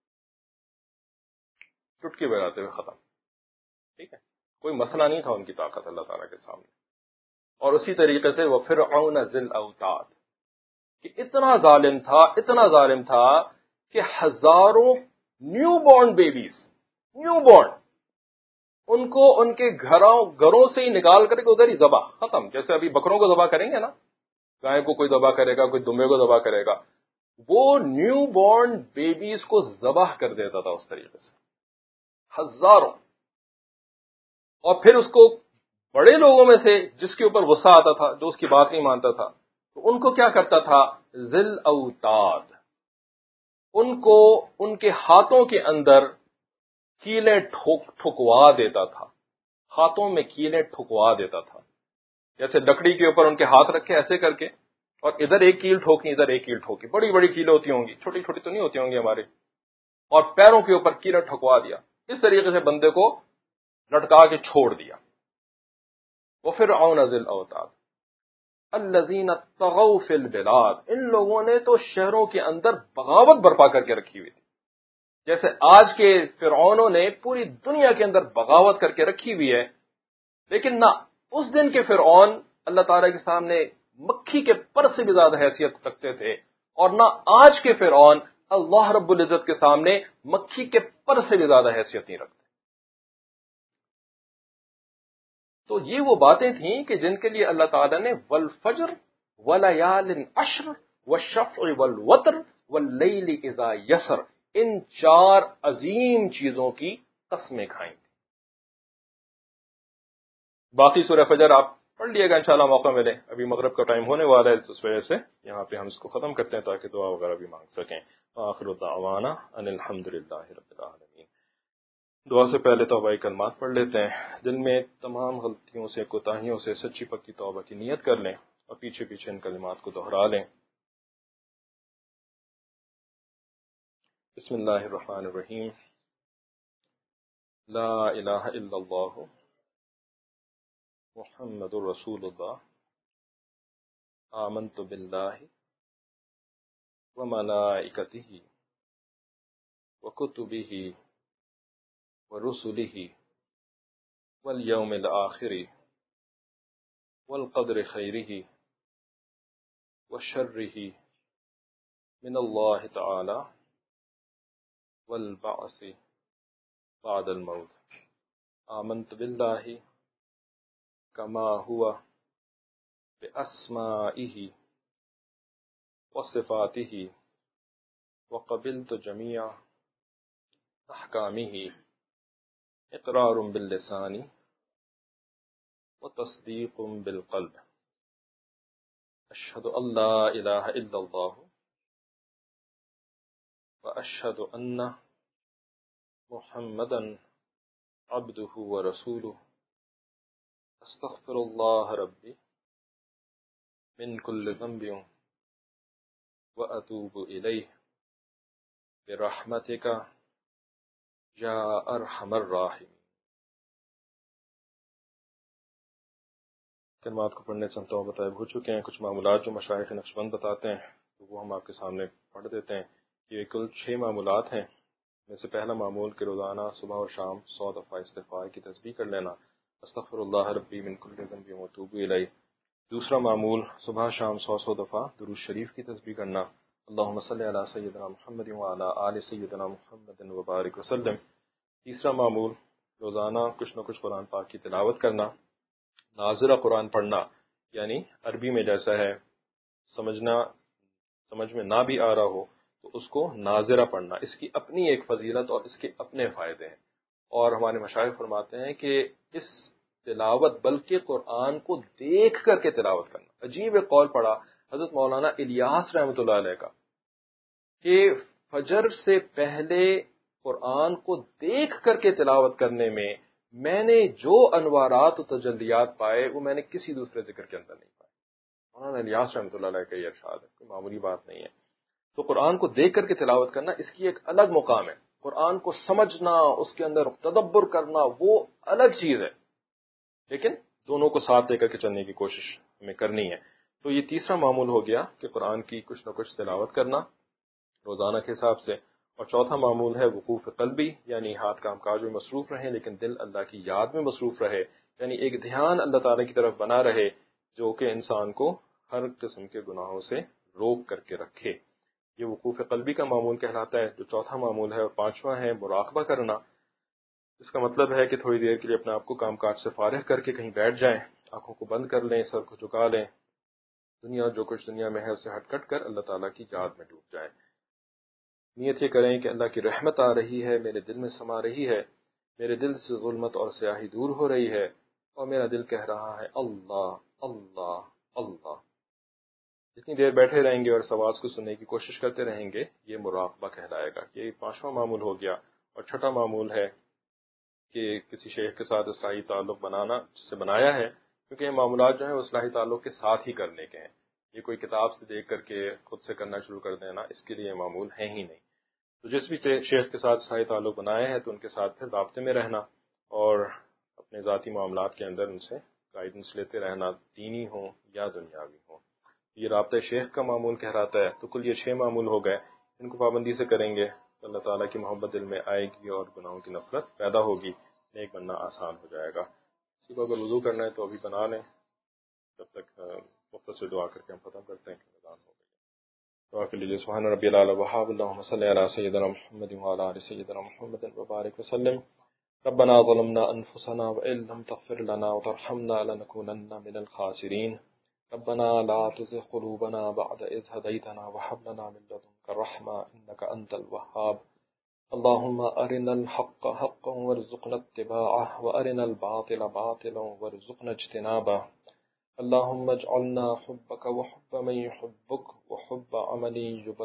Speaker 1: چٹکی بجاتے ہوئے ختم. ٹھیک ہے، کوئی مسئلہ نہیں تھا ان کی طاقت اللہ تعالیٰ کے سامنے. اور اسی طریقے سے وہ فرعون ذی الاوتاد، کہ اتنا ظالم تھا اتنا ظالم تھا کہ ہزاروں newborn babies newborn ان کو ان کے گھروں گھروں سے ہی نکال کر کے ادھر ہی ذبح ختم. جیسے ابھی بکروں کو ذبح کریں گے نا، گائے کو کوئی ذبح کرے گا، کوئی دمبے کو ذبح کرے گا، وہ نیو بورن بیبیز کو ذبح کر دیتا تھا اس طریقے سے ہزاروں. اور پھر اس کو بڑے لوگوں میں سے جس کے اوپر غصہ آتا تھا، جو اس کی بات نہیں مانتا تھا، تو ان کو کیا کرتا تھا، ذل اوتاد، ان کو ان کے ہاتھوں کے اندر کیلیں ٹھوک ٹھکوا دیتا تھا. ہاتھوں میں کیلیں ٹھکوا دیتا تھا، جیسے لکڑی کے اوپر ان کے ہاتھ رکھے ایسے کر کے، اور ادھر ایک کیل ٹھوکی ادھر ایک کیل ٹھوکی. بڑی بڑی کیلیں ہوتی ہوں گی، چھوٹی چھوٹی تو نہیں ہوتی ہوں گی ہمارے. اور پیروں کے اوپر کیلیں ٹھکوا دیا، اس طریقے سے بندے کو لٹکا کے چھوڑ دیا. وفرعون ذی الاوتاد الذین طغوا فی البلاد، ان لوگوں نے تو شہروں کے اندر بغاوت برپا کر کے رکھی ہوئی تھی. جیسے آج کے فرعونوں نے پوری دنیا کے اندر بغاوت کر کے رکھی ہوئی ہے، لیکن نہ اس دن کے فرعون اللہ تعالیٰ کے سامنے مکھی کے پر سے بھی زیادہ حیثیت رکھتے تھے، اور نہ آج کے فرعون اللہ رب العزت کے سامنے مکھی کے پر سے بھی زیادہ حیثیت نہیں رکھتے. تو یہ وہ باتیں تھیں کہ جن کے لیے اللہ تعالیٰ نے والفجر ولیال عشر والشفع والوتر واللیل اذا یسر ان چار عظیم چیزوں کی قسمیں کھائیں. باقی سورہ فجر آپ پڑھ لیے گا انشاءاللہ موقع ملے. ابھی مغرب کا ٹائم ہونے والا ہے تو اس وجہ سے یہاں پہ ہم اس کو ختم کرتے ہیں تاکہ دعا وغیرہ بھی مانگ سکیں. آخر دعوانا ان الحمدللہ رب العالمین. دعا سے پہلے توبہ کلمات پڑھ لیتے ہیں. دل میں تمام غلطیوں سے کوتاہیوں سے سچی پکی توبہ کی نیت کر لیں اور پیچھے پیچھے ان کلمات کو دہرا لیں. بسم اللہ الرحمن الرحیم. لا الہ الا اللہ محمد رسول اللہ آمنت باللہ وملائکتہ وکتبہ ورسلہ والیوم الآخر والقدر خیرہ وشرہ من اللہ تعالی والبعث بعد الموت. آمنت باللہ کما ہوا بأسمائہ وصفاتہ وقبلت جمیع احکامہ اقرار باللسان وتصدیق بالقلب. اشہد ان لا الہ الا اللہ واشہد ان محمدا عبدہ ورسولہ. استغفر اللہ ربی من کل ذنب واتوب الیہ برحمتک یا ارحم الراحمین. کلمات کو پڑھنے سے ہم تو بتائے ہو چکے ہیں. کچھ معمولات جو مشائخ نقشبند بتاتے ہیں تو وہ ہم آپ کے سامنے پڑھ دیتے ہیں. یہ کل چھ معمولات ہیں. میں سے پہلا معمول کہ روزانہ صبح اور شام سو دفعہ استغفار کی تسبیح کر لینا. استغفر اللہ ربی من کل ذنب واتوب الیہ. دوسرا معمول صبح شام سو سو دفعہ درود شریف کی تسبیح کرنا. اللہم صلی علی سیدنا محمد وعلی آل سیدنا محمد وبارک وسلم. تیسرا معمول روزانہ کچھ نہ کچھ قرآن پاک کی تلاوت کرنا. ناظرہ قرآن پڑھنا یعنی عربی میں جیسا ہے سمجھنا سمجھ میں نہ بھی آ رہا ہو تو اس کو ناظرہ پڑھنا. اس کی اپنی ایک فضیلت اور اس کے اپنے فائدے ہیں. اور ہمارے مشائخ فرماتے ہیں کہ اس تلاوت بلکہ قرآن کو دیکھ کر کے تلاوت کرنا. عجیب ایک قول پڑھا حضرت مولانا الیاس رحمۃ اللہ علیہ کا کہ فجر سے پہلے قرآن کو دیکھ کر کے تلاوت کرنے میں میں نے جو انوارات و تجلیات پائے وہ میں نے کسی دوسرے ذکر کے اندر نہیں پائے. مولانا الیاس رحمۃ اللہ علیہ کا یہ ارشاد ہے, کوئی معمولی بات نہیں ہے. تو قرآن کو دیکھ کر کے تلاوت کرنا اس کی ایک الگ مقام ہے. قرآن کو سمجھنا, اس کے اندر تدبر کرنا وہ الگ چیز ہے, لیکن دونوں کو ساتھ لے کر کے چلنے کی کوشش ہمیں کرنی ہے. تو یہ تیسرا معمول ہو گیا کہ قرآن کی کچھ نہ کچھ تلاوت کرنا روزانہ کے حساب سے. اور چوتھا معمول ہے وقوف قلبی یعنی ہاتھ کام کاج میں مصروف رہیں لیکن دل اللہ کی یاد میں مصروف رہے, یعنی ایک دھیان اللہ تعالیٰ کی طرف بنا رہے جو کہ انسان کو ہر قسم کے گناہوں سے روک کر کے رکھے. یہ وقوف قلبی کا معمول کہلاتا ہے جو چوتھا معمول ہے. اور پانچواں ہے مراقبہ کرنا. اس کا مطلب ہے کہ تھوڑی دیر کے لیے اپنے آپ کو کام کاج سے فارغ کر کے کہیں بیٹھ جائیں, آنکھوں کو بند کر لیں, سر کو جھکا لیں, دنیا جو کچھ دنیا میں ہے اسے ہٹ کٹ کر اللہ تعالیٰ کی یاد میں ڈوب جائیں. نیت یہ کریں کہ اللہ کی رحمت آ رہی ہے, میرے دل میں سما رہی ہے, میرے دل سے ظلمت اور سیاہی دور ہو رہی ہے اور میرا دل کہہ رہا ہے اللہ اللہ اللہ. جتنی دیر بیٹھے رہیں گے اور اس آواز کو سننے کی کوشش کرتے رہیں گے یہ مراقبہ کہلائے گا. یہ پانچواں معمول ہو گیا. اور چھٹا معمول ہے کہ کسی شیخ کے ساتھ اصلاحی تعلق بنانا, جسے بنایا ہے کیونکہ یہ معاملات جو ہیں وہ اصلاحی تعلق کے ساتھ ہی کرنے کے ہیں. یہ کوئی کتاب سے دیکھ کر کے خود سے کرنا شروع کر دینا اس کے لیے معمول ہے ہی نہیں. تو جس بھی شیخ کے ساتھ اصلاحی تعلق بنائے ہیں تو ان کے ساتھ پھر رابطے میں رہنا اور اپنے ذاتی معاملات کے اندر ان سے گائیڈنس لیتے رہنا, دینی ہوں یا دنیاوی ہوں. یہ رابطہ شیخ کا معمول کہلاتا ہے. تو کل یہ چھ معمول ہو گئے. ان کو پابندی سے کریں گے تو اللہ تعالیٰ کی محبت دل میں آئے گی اور گناہوں کی نفرت پیدا ہوگی, نیک بننا آسان ہو جائے گا. کسی کو اگر وضو کرنا ہے تو ابھی بنا لیں, جب تک مختصر دعا کر کے ہم ختم کرتے ہیں کہ اذان ہو گئی. دعا کے لیجیے. سبحان ربی الاعلی وحاب اللہم صلی علی سیدنا محمد وعلی آل سیدنا محمد وبارک وسلم. ربنا ظلمنا أنفسنا وإن لم تغفر لنا وترحمنا لنكونن من الخاسرين ربنا لا تزغ قلوبنا بعد إذ هديتنا وهب لنا من لدنك الرحمة إنك أنت الوهاب اللهم أرنا الحق حقا وارزقنا اتباعه وأرنا الباطل باطلا وارزقنا اجتنابه اللهم اجعلنا حبك وحب من يحبك وحب عمل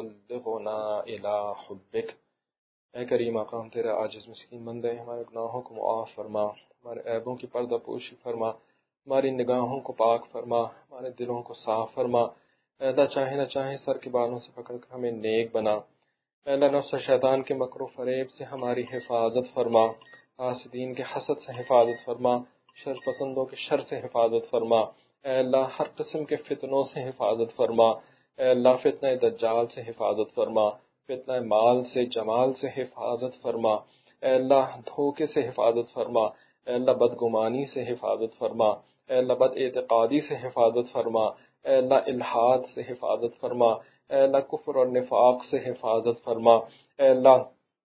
Speaker 1: يبلغنا إلى حبك اے کریم آقا ہم تیرے عاجز مسکین بندے ہیں، ہمارے گناہوں کو معاف فرما، ہمارے عیبوں کی پردہ پوشی فرما، ہماری نگاہوں کو پاک فرما، ہمارے دلوں کو صاف فرما۔ اے اللہ چاہے نہ چاہے سر کے بالوں سے پکڑ کر ہمیں نیک بنا۔ اے اللہ نفس و شیطان کے مکر و فریب سے ہماری حفاظت فرما، حاسدین کے حسد سے حفاظت فرما، شر پسندوں کے شر سے حفاظت فرما۔ اے اللہ ہر قسم کے فتنوں سے حفاظت فرما۔ اے اللہ فتنہ دجال سے حفاظت فرما، فتنہ مال سے جمال سے حفاظت فرما۔ اے اللہ دھوکے سے حفاظت فرما۔ اے اللہ بدگمانی سے حفاظت فرما۔ اے اللہ بد اعتقادی سے حفاظت فرما۔ اے اللہ الحاد سے حفاظت فرما۔ اے اللہ کفر اور نفاق سے حفاظت فرما۔ اے اللہ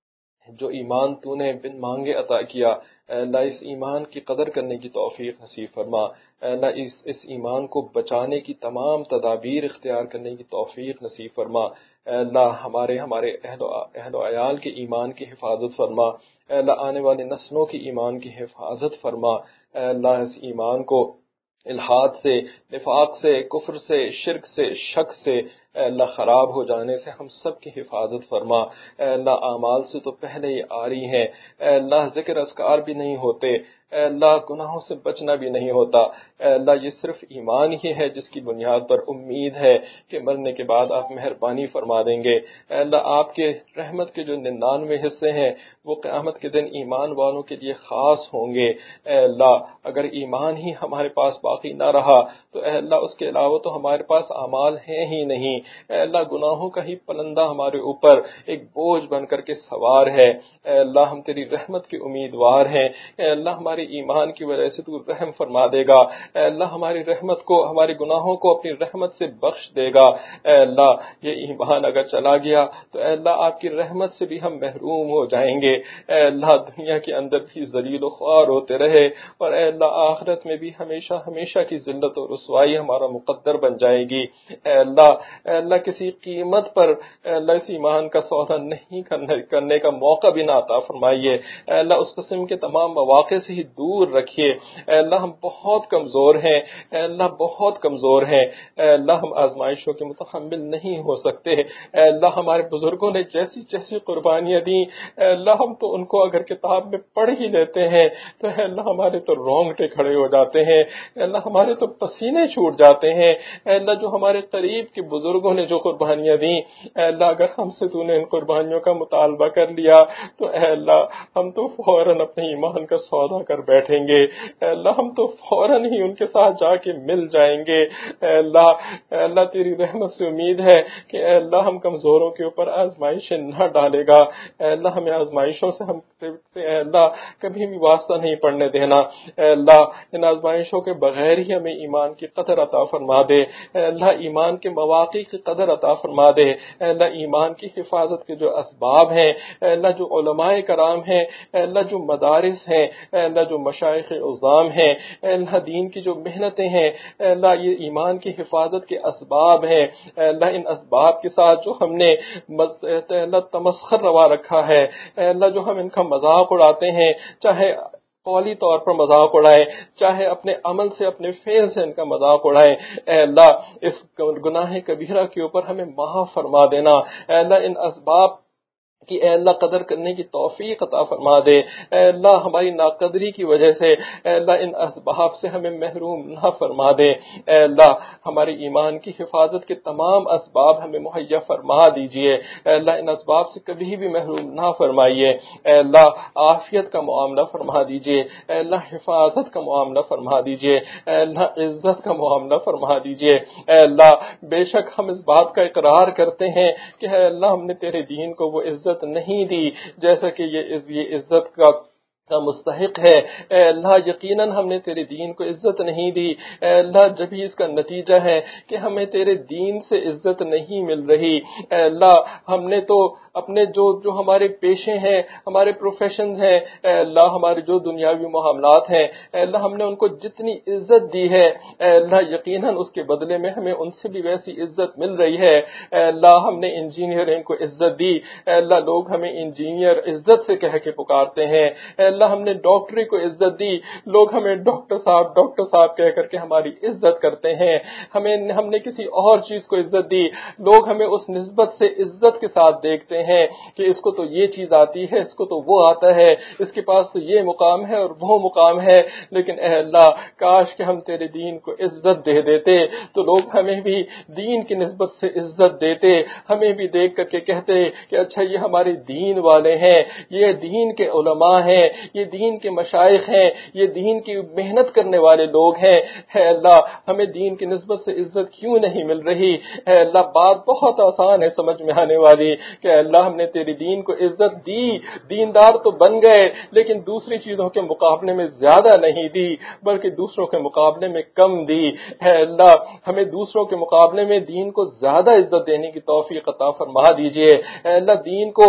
Speaker 1: جو ایمان تو نے بن مانگے عطا کیا، اے اللہ اس ایمان کی قدر کرنے کی توفیق نصیب فرما۔ اے اللہ اس اس ایمان کو بچانے کی تمام تدابیر اختیار کرنے کی توفیق نصیب فرما۔ اے اللہ ہمارے ہمارے اہل و اہل و عیال کے ایمان کی حفاظت فرما۔ اے اللہ آنے والی نسلوں کی ایمان کی حفاظت فرما۔ اے اللہ اس ایمان کو الحاد سے، نفاق سے، کفر سے، شرک سے، شک سے اے اللہ خراب ہو جانے سے ہم سب کی حفاظت فرما۔ اے اللہ اعمال سے تو پہلے ہی آ رہی ہیں، اے اللہ ذکر اذکار بھی نہیں ہوتے، اے اللہ گناہوں سے بچنا بھی نہیں ہوتا۔ اے اللہ یہ صرف ایمان ہی ہے جس کی بنیاد پر امید ہے کہ مرنے کے بعد آپ مہربانی فرما دیں گے۔ اے اللہ آپ کے رحمت کے جو ننانوے حصے ہیں وہ قیامت کے دن ایمان والوں کے لیے خاص ہوں گے۔ اے اللہ اگر ایمان ہی ہمارے پاس باقی نہ رہا تو اے اللہ اس کے علاوہ تو ہمارے پاس اعمال ہیں ہی نہیں۔ اے اللہ گناہوں کا ہی پلندہ ہمارے اوپر ایک بوجھ بن کر کے سوار ہے۔ اے اللہ ہم تیری رحمت کے امیدوار ہیں۔ اے اللہ ہمارے ایمان کی وجہ سے تو رحم فرما دے گا۔ اے اللہ ہماری رحمت کو، ہمارے گناہوں کو اپنی رحمت سے بخش دے گا۔ اے اللہ یہ ایمان اگر چلا گیا تو اے اللہ آپ کی رحمت سے بھی ہم محروم ہو جائیں گے۔ اے اللہ دنیا کے اندر بھی ذلیل و خوار ہوتے رہے اور اے اللہ آخرت میں بھی ہمیشہ ہمیشہ کی ذلت اور رسوائی ہمارا مقدر بن جائے گی۔ اے اللہ اے اللہ کسی قیمت پر اے اللہ اس ایمان کا سودا نہیں کرنے کا موقع بھی نہ عطا فرمائیے۔ اے اللہ اس قسم کے تمام مواقع سے ہی دور رکھیے۔ اے اللہ ہم بہت کمزور ہیں، اے اللہ بہت کمزور ہیں، اے اللہ ہم آزمائشوں کے متحمل نہیں ہو سکتے۔ اے اللہ ہمارے بزرگوں نے جیسی جیسی قربانیاں دیں، اے اللہ ہم تو ان کو اگر کتاب میں پڑھ ہی لیتے ہیں تو اے اللہ ہمارے تو رونگٹے کھڑے ہو جاتے ہیں، اے اللہ ہمارے تو پسینے چھوٹ جاتے ہیں۔ اے اللہ جو ہمارے قریب کے بزرگوں نے جو قربانیاں دیں، اے اللہ اگر ہم سے تو نے ان قربانیوں کا مطالبہ کر لیا تو اے اللہ ہم تو فوراً اپنے ایمان کا سودا کر بیٹھیں گے۔ اے اللہ ہم تو فوراً ہی ان کے ساتھ جا کے مل جائیں گے۔ اے اللہ اے اللہ تیری رحمت سے امید ہے کہ اے اللہ ہم کمزوروں کے اوپر آزمائشیں نہ ڈالے گا۔ اے اللہ ہمیں آزمائشوں سے ہم اے اللہ کبھی بھی واسطہ نہیں پڑنے دینا۔ اے اللہ ان آزمائشوں کے بغیر ہی ہمیں ایمان کی قدر عطا فرما دے۔ اے اللہ ایمان کے مواقع کی قدر عطا فرما دے۔ اے اللہ ایمان کی حفاظت کے جو اسباب ہیں، اے اللہ جو علماء کرام ہیں، اے اللہ جو مدارس ہیں، اے اللہ جو مشائخ عظام ہیں، اے اللہ دین کی جو محنتیں ہیں، اے اللہ یہ ایمان کی حفاظت کے اسباب ہیں۔ اے اللہ ان اسباب کے ساتھ جو ہم نے اے اللہ تمسخر روا رکھا ہے، اے اللہ جو ہم ان کا مذاق اڑاتے ہیں، چاہے قولی طور پر مذاق اڑائیں، چاہے اپنے عمل سے اپنے فعل سے ان کا مذاق اڑائیں، اے اللہ اس گناہ کبیرہ کے اوپر ہمیں معاف فرما دینا۔ اے اللہ ان اسباب کہ اے اللہ قدر کرنے کی توفیق عطا فرما دے۔ اے اللہ ہماری ناقدری کی وجہ سے اے اللہ ان اسباب سے ہمیں محروم نہ فرما دے۔ اے اللہ ہماری ایمان کی حفاظت کے تمام اسباب ہمیں مہیا فرما دیجئے۔ اے اللہ ان اسباب سے کبھی بھی محروم نہ فرمائیے۔ اے اللہ عافیت کا معاملہ فرما دیجئے۔ اے اللہ حفاظت کا معاملہ فرما دیجئے۔ اے اللہ عزت کا معاملہ فرما دیجئے۔ اے اللہ بے شک ہم اس بات کا اقرار کرتے ہیں کہ اے اللہ ہم نے تیرے دین کو وہ عزت نہیں دی جیسا کہ یہ یہ عزت کا کا مستحق ہے۔ اے اللہ یقیناً ہم نے تیرے دین کو عزت نہیں دی، اے اللہ جب ہی اس کا نتیجہ ہے کہ ہمیں تیرے دین سے عزت نہیں مل رہی۔ اے اللہ ہم نے تو اپنے جو جو ہمارے پیشے ہیں، ہمارے پروفیشنز ہیں، اے اللہ ہمارے جو دنیاوی معاملات ہیں، اے اللہ ہم نے ان کو جتنی عزت دی ہے، اے اللہ یقیناً اس کے بدلے میں ہمیں ان سے بھی ویسی عزت مل رہی ہے۔ اے اللہ ہم نے انجینئرنگ کو عزت دی، اے اللہ لوگ ہمیں انجینئر عزت سے کہہ کے پکارتے ہیں۔ اے اللہ ہم نے ڈاکٹری کو عزت دی، لوگ ہمیں ڈاکٹر صاحب ڈاکٹر صاحب کہہ کر کے ہماری عزت کرتے ہیں۔ ہمیں ہم نے کسی اور چیز کو عزت دی، لوگ ہمیں اس نسبت سے عزت کے ساتھ دیکھتے ہیں کہ اس کو تو یہ چیز آتی ہے، اس کو تو وہ آتا ہے، اس کے پاس تو یہ مقام ہے اور وہ مقام ہے۔ لیکن اے اللہ کاش کہ ہم تیرے دین کو عزت دے دیتے تو لوگ ہمیں بھی دین کی نسبت سے عزت دیتے، ہمیں بھی دیکھ کر کے کہتے کہ اچھا یہ ہمارے دین والے ہیں، یہ دین کے علماء ہیں، یہ دین کے مشائخ ہیں، یہ دین کی محنت کرنے والے لوگ ہیں۔ اے اللہ ہمیں دین کی نسبت سے عزت کیوں نہیں مل رہی؟ اے اللہ بات بہت آسان ہے سمجھ میں آنے والی کہ اے اللہ ہم نے تیری دین کو عزت دی، دیندار تو بن گئے لیکن دوسری چیزوں کے مقابلے میں زیادہ نہیں دی بلکہ دوسروں کے مقابلے میں کم دی۔ اے اللہ ہمیں دوسروں کے مقابلے میں دین کو زیادہ عزت دینے کی توفیق عطا فرما دیجئے۔ اے اللہ دین کو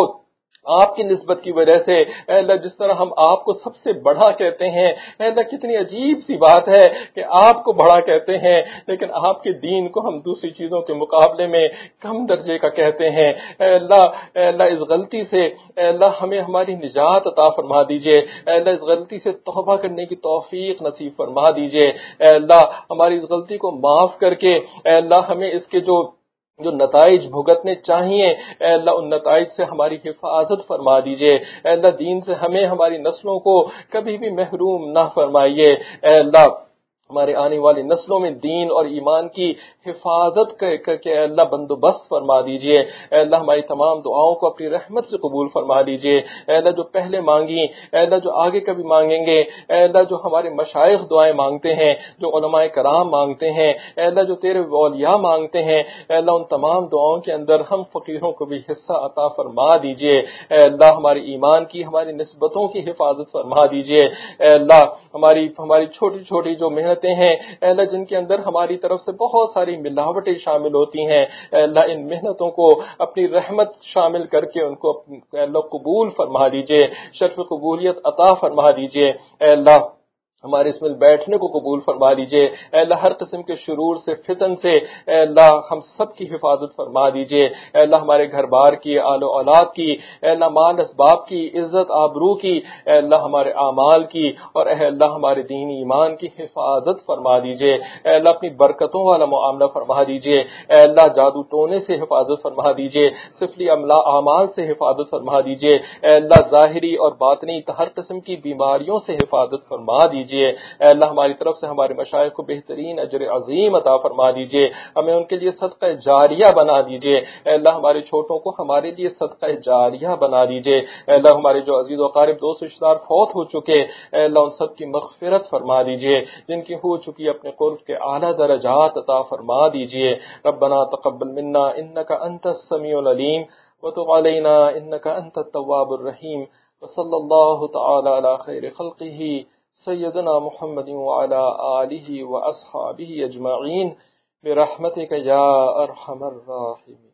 Speaker 1: آپ کی نسبت کی وجہ سے اے اللہ جس طرح ہم آپ کو سب سے بڑا کہتے ہیں، اے اللہ کتنی عجیب سی بات ہے کہ آپ کو بڑا کہتے ہیں لیکن آپ کے دین کو ہم دوسری چیزوں کے مقابلے میں کم درجے کا کہتے ہیں۔ اے اللہ اے اللہ اس غلطی سے اے اللہ ہمیں ہماری نجات عطا فرما دیجئے، اے اللہ اس غلطی سے توبہ کرنے کی توفیق نصیب فرما دیجئے۔ اے اللہ ہماری اس غلطی کو معاف کر کے اے اللہ ہمیں اس کے جو جو نتائج بھگتنے چاہیے اے اللہ ان نتائج سے ہماری حفاظت فرما دیجئے۔ اے اللہ دین سے ہمیں ہماری نسلوں کو کبھی بھی محروم نہ فرمائیے۔ اے اللہ ہمارے آنے والی نسلوں میں دین اور ایمان کی حفاظت کر کے اے اللہ بندوبست فرما دیجئے۔ اے اللہ ہماری تمام دعاؤں کو اپنی رحمت سے قبول فرما دیجئے۔ اے اللہ جو پہلے مانگی اے اللہ جو آگے کبھی مانگیں گے، اے اللہ جو ہمارے مشائخ دعائیں مانگتے ہیں، جو علماء کرام مانگتے ہیں، اے اللہ جو تیرے اولیاء مانگتے ہیں، اے اللہ ان تمام دعاؤں کے اندر ہم فقیروں کو بھی حصہ عطا فرما دیجئے۔ اے اللہ ہمارے ایمان کی ہماری نسبتوں کی حفاظت فرما دیجئے۔ اے اللہ ہماری ہماری چھوٹی چھوٹی جو محنت ہیں اے اللہ جن کے اندر ہماری طرف سے بہت ساری ملاوٹیں شامل ہوتی ہیں، اے اللہ ان محنتوں کو اپنی رحمت شامل کر کے ان کو اے اللہ قبول فرما دیجئے، شرف قبولیت عطا فرما دیجئے۔ اے اللہ ہمارے اس میں بیٹھنے کو قبول فرما لیجئے۔ اے اللہ ہر قسم کے شرور سے فتن سے اے اللہ ہم سب کی حفاظت فرما دیجئے۔ اے اللہ ہمارے گھر بار کی، آل و اولاد کی، اے اللہ مال اسباب کی، عزت آبرو کی، اے اللہ ہمارے اعمال کی، اور اے اللہ ہمارے دین ایمان کی حفاظت فرما دیجئے۔ اے اللہ اپنی برکتوں والا معاملہ فرما دیجئے۔ اے اللہ جادو ٹونے سے حفاظت فرما دیجئے، سفلی اعمال سے حفاظت فرما دیجئے۔ اے اللہ ظاہری اور باطنی ہر قسم کی بیماریوں سے حفاظت فرما دیجئے۔ اے اللہ ہماری طرف سے ہمارے مشائخ کو بہترین اجر عظیم عطا فرما دیجئے، ہمیں ان کے لیے صدقہ جاریہ بنا دیجئے۔ اے اللہ ہمارے چھوٹوں کو ہمارے لیے صدقہ جاریہ بنا دیجئے۔ اے اللہ ہمارے جو عزیز و اقارب دوست رشتہ دار فوت ہو چکے اے اللہ ان سب کی مغفرت فرما دیجئے، جن کی ہو چکی اپنے قرب کے اعلیٰ درجات عطا فرما دیجئے۔ ربنا تقبل منا انک انت السمیع العلیم وتب علینا انک انت التواب الرحیم، وصلی اللہ تعالی علی خیر خلقہ سیدنا محمد وعلى آلہ واصحابہ اجمعین برحمتک یا ارحم الراحمین۔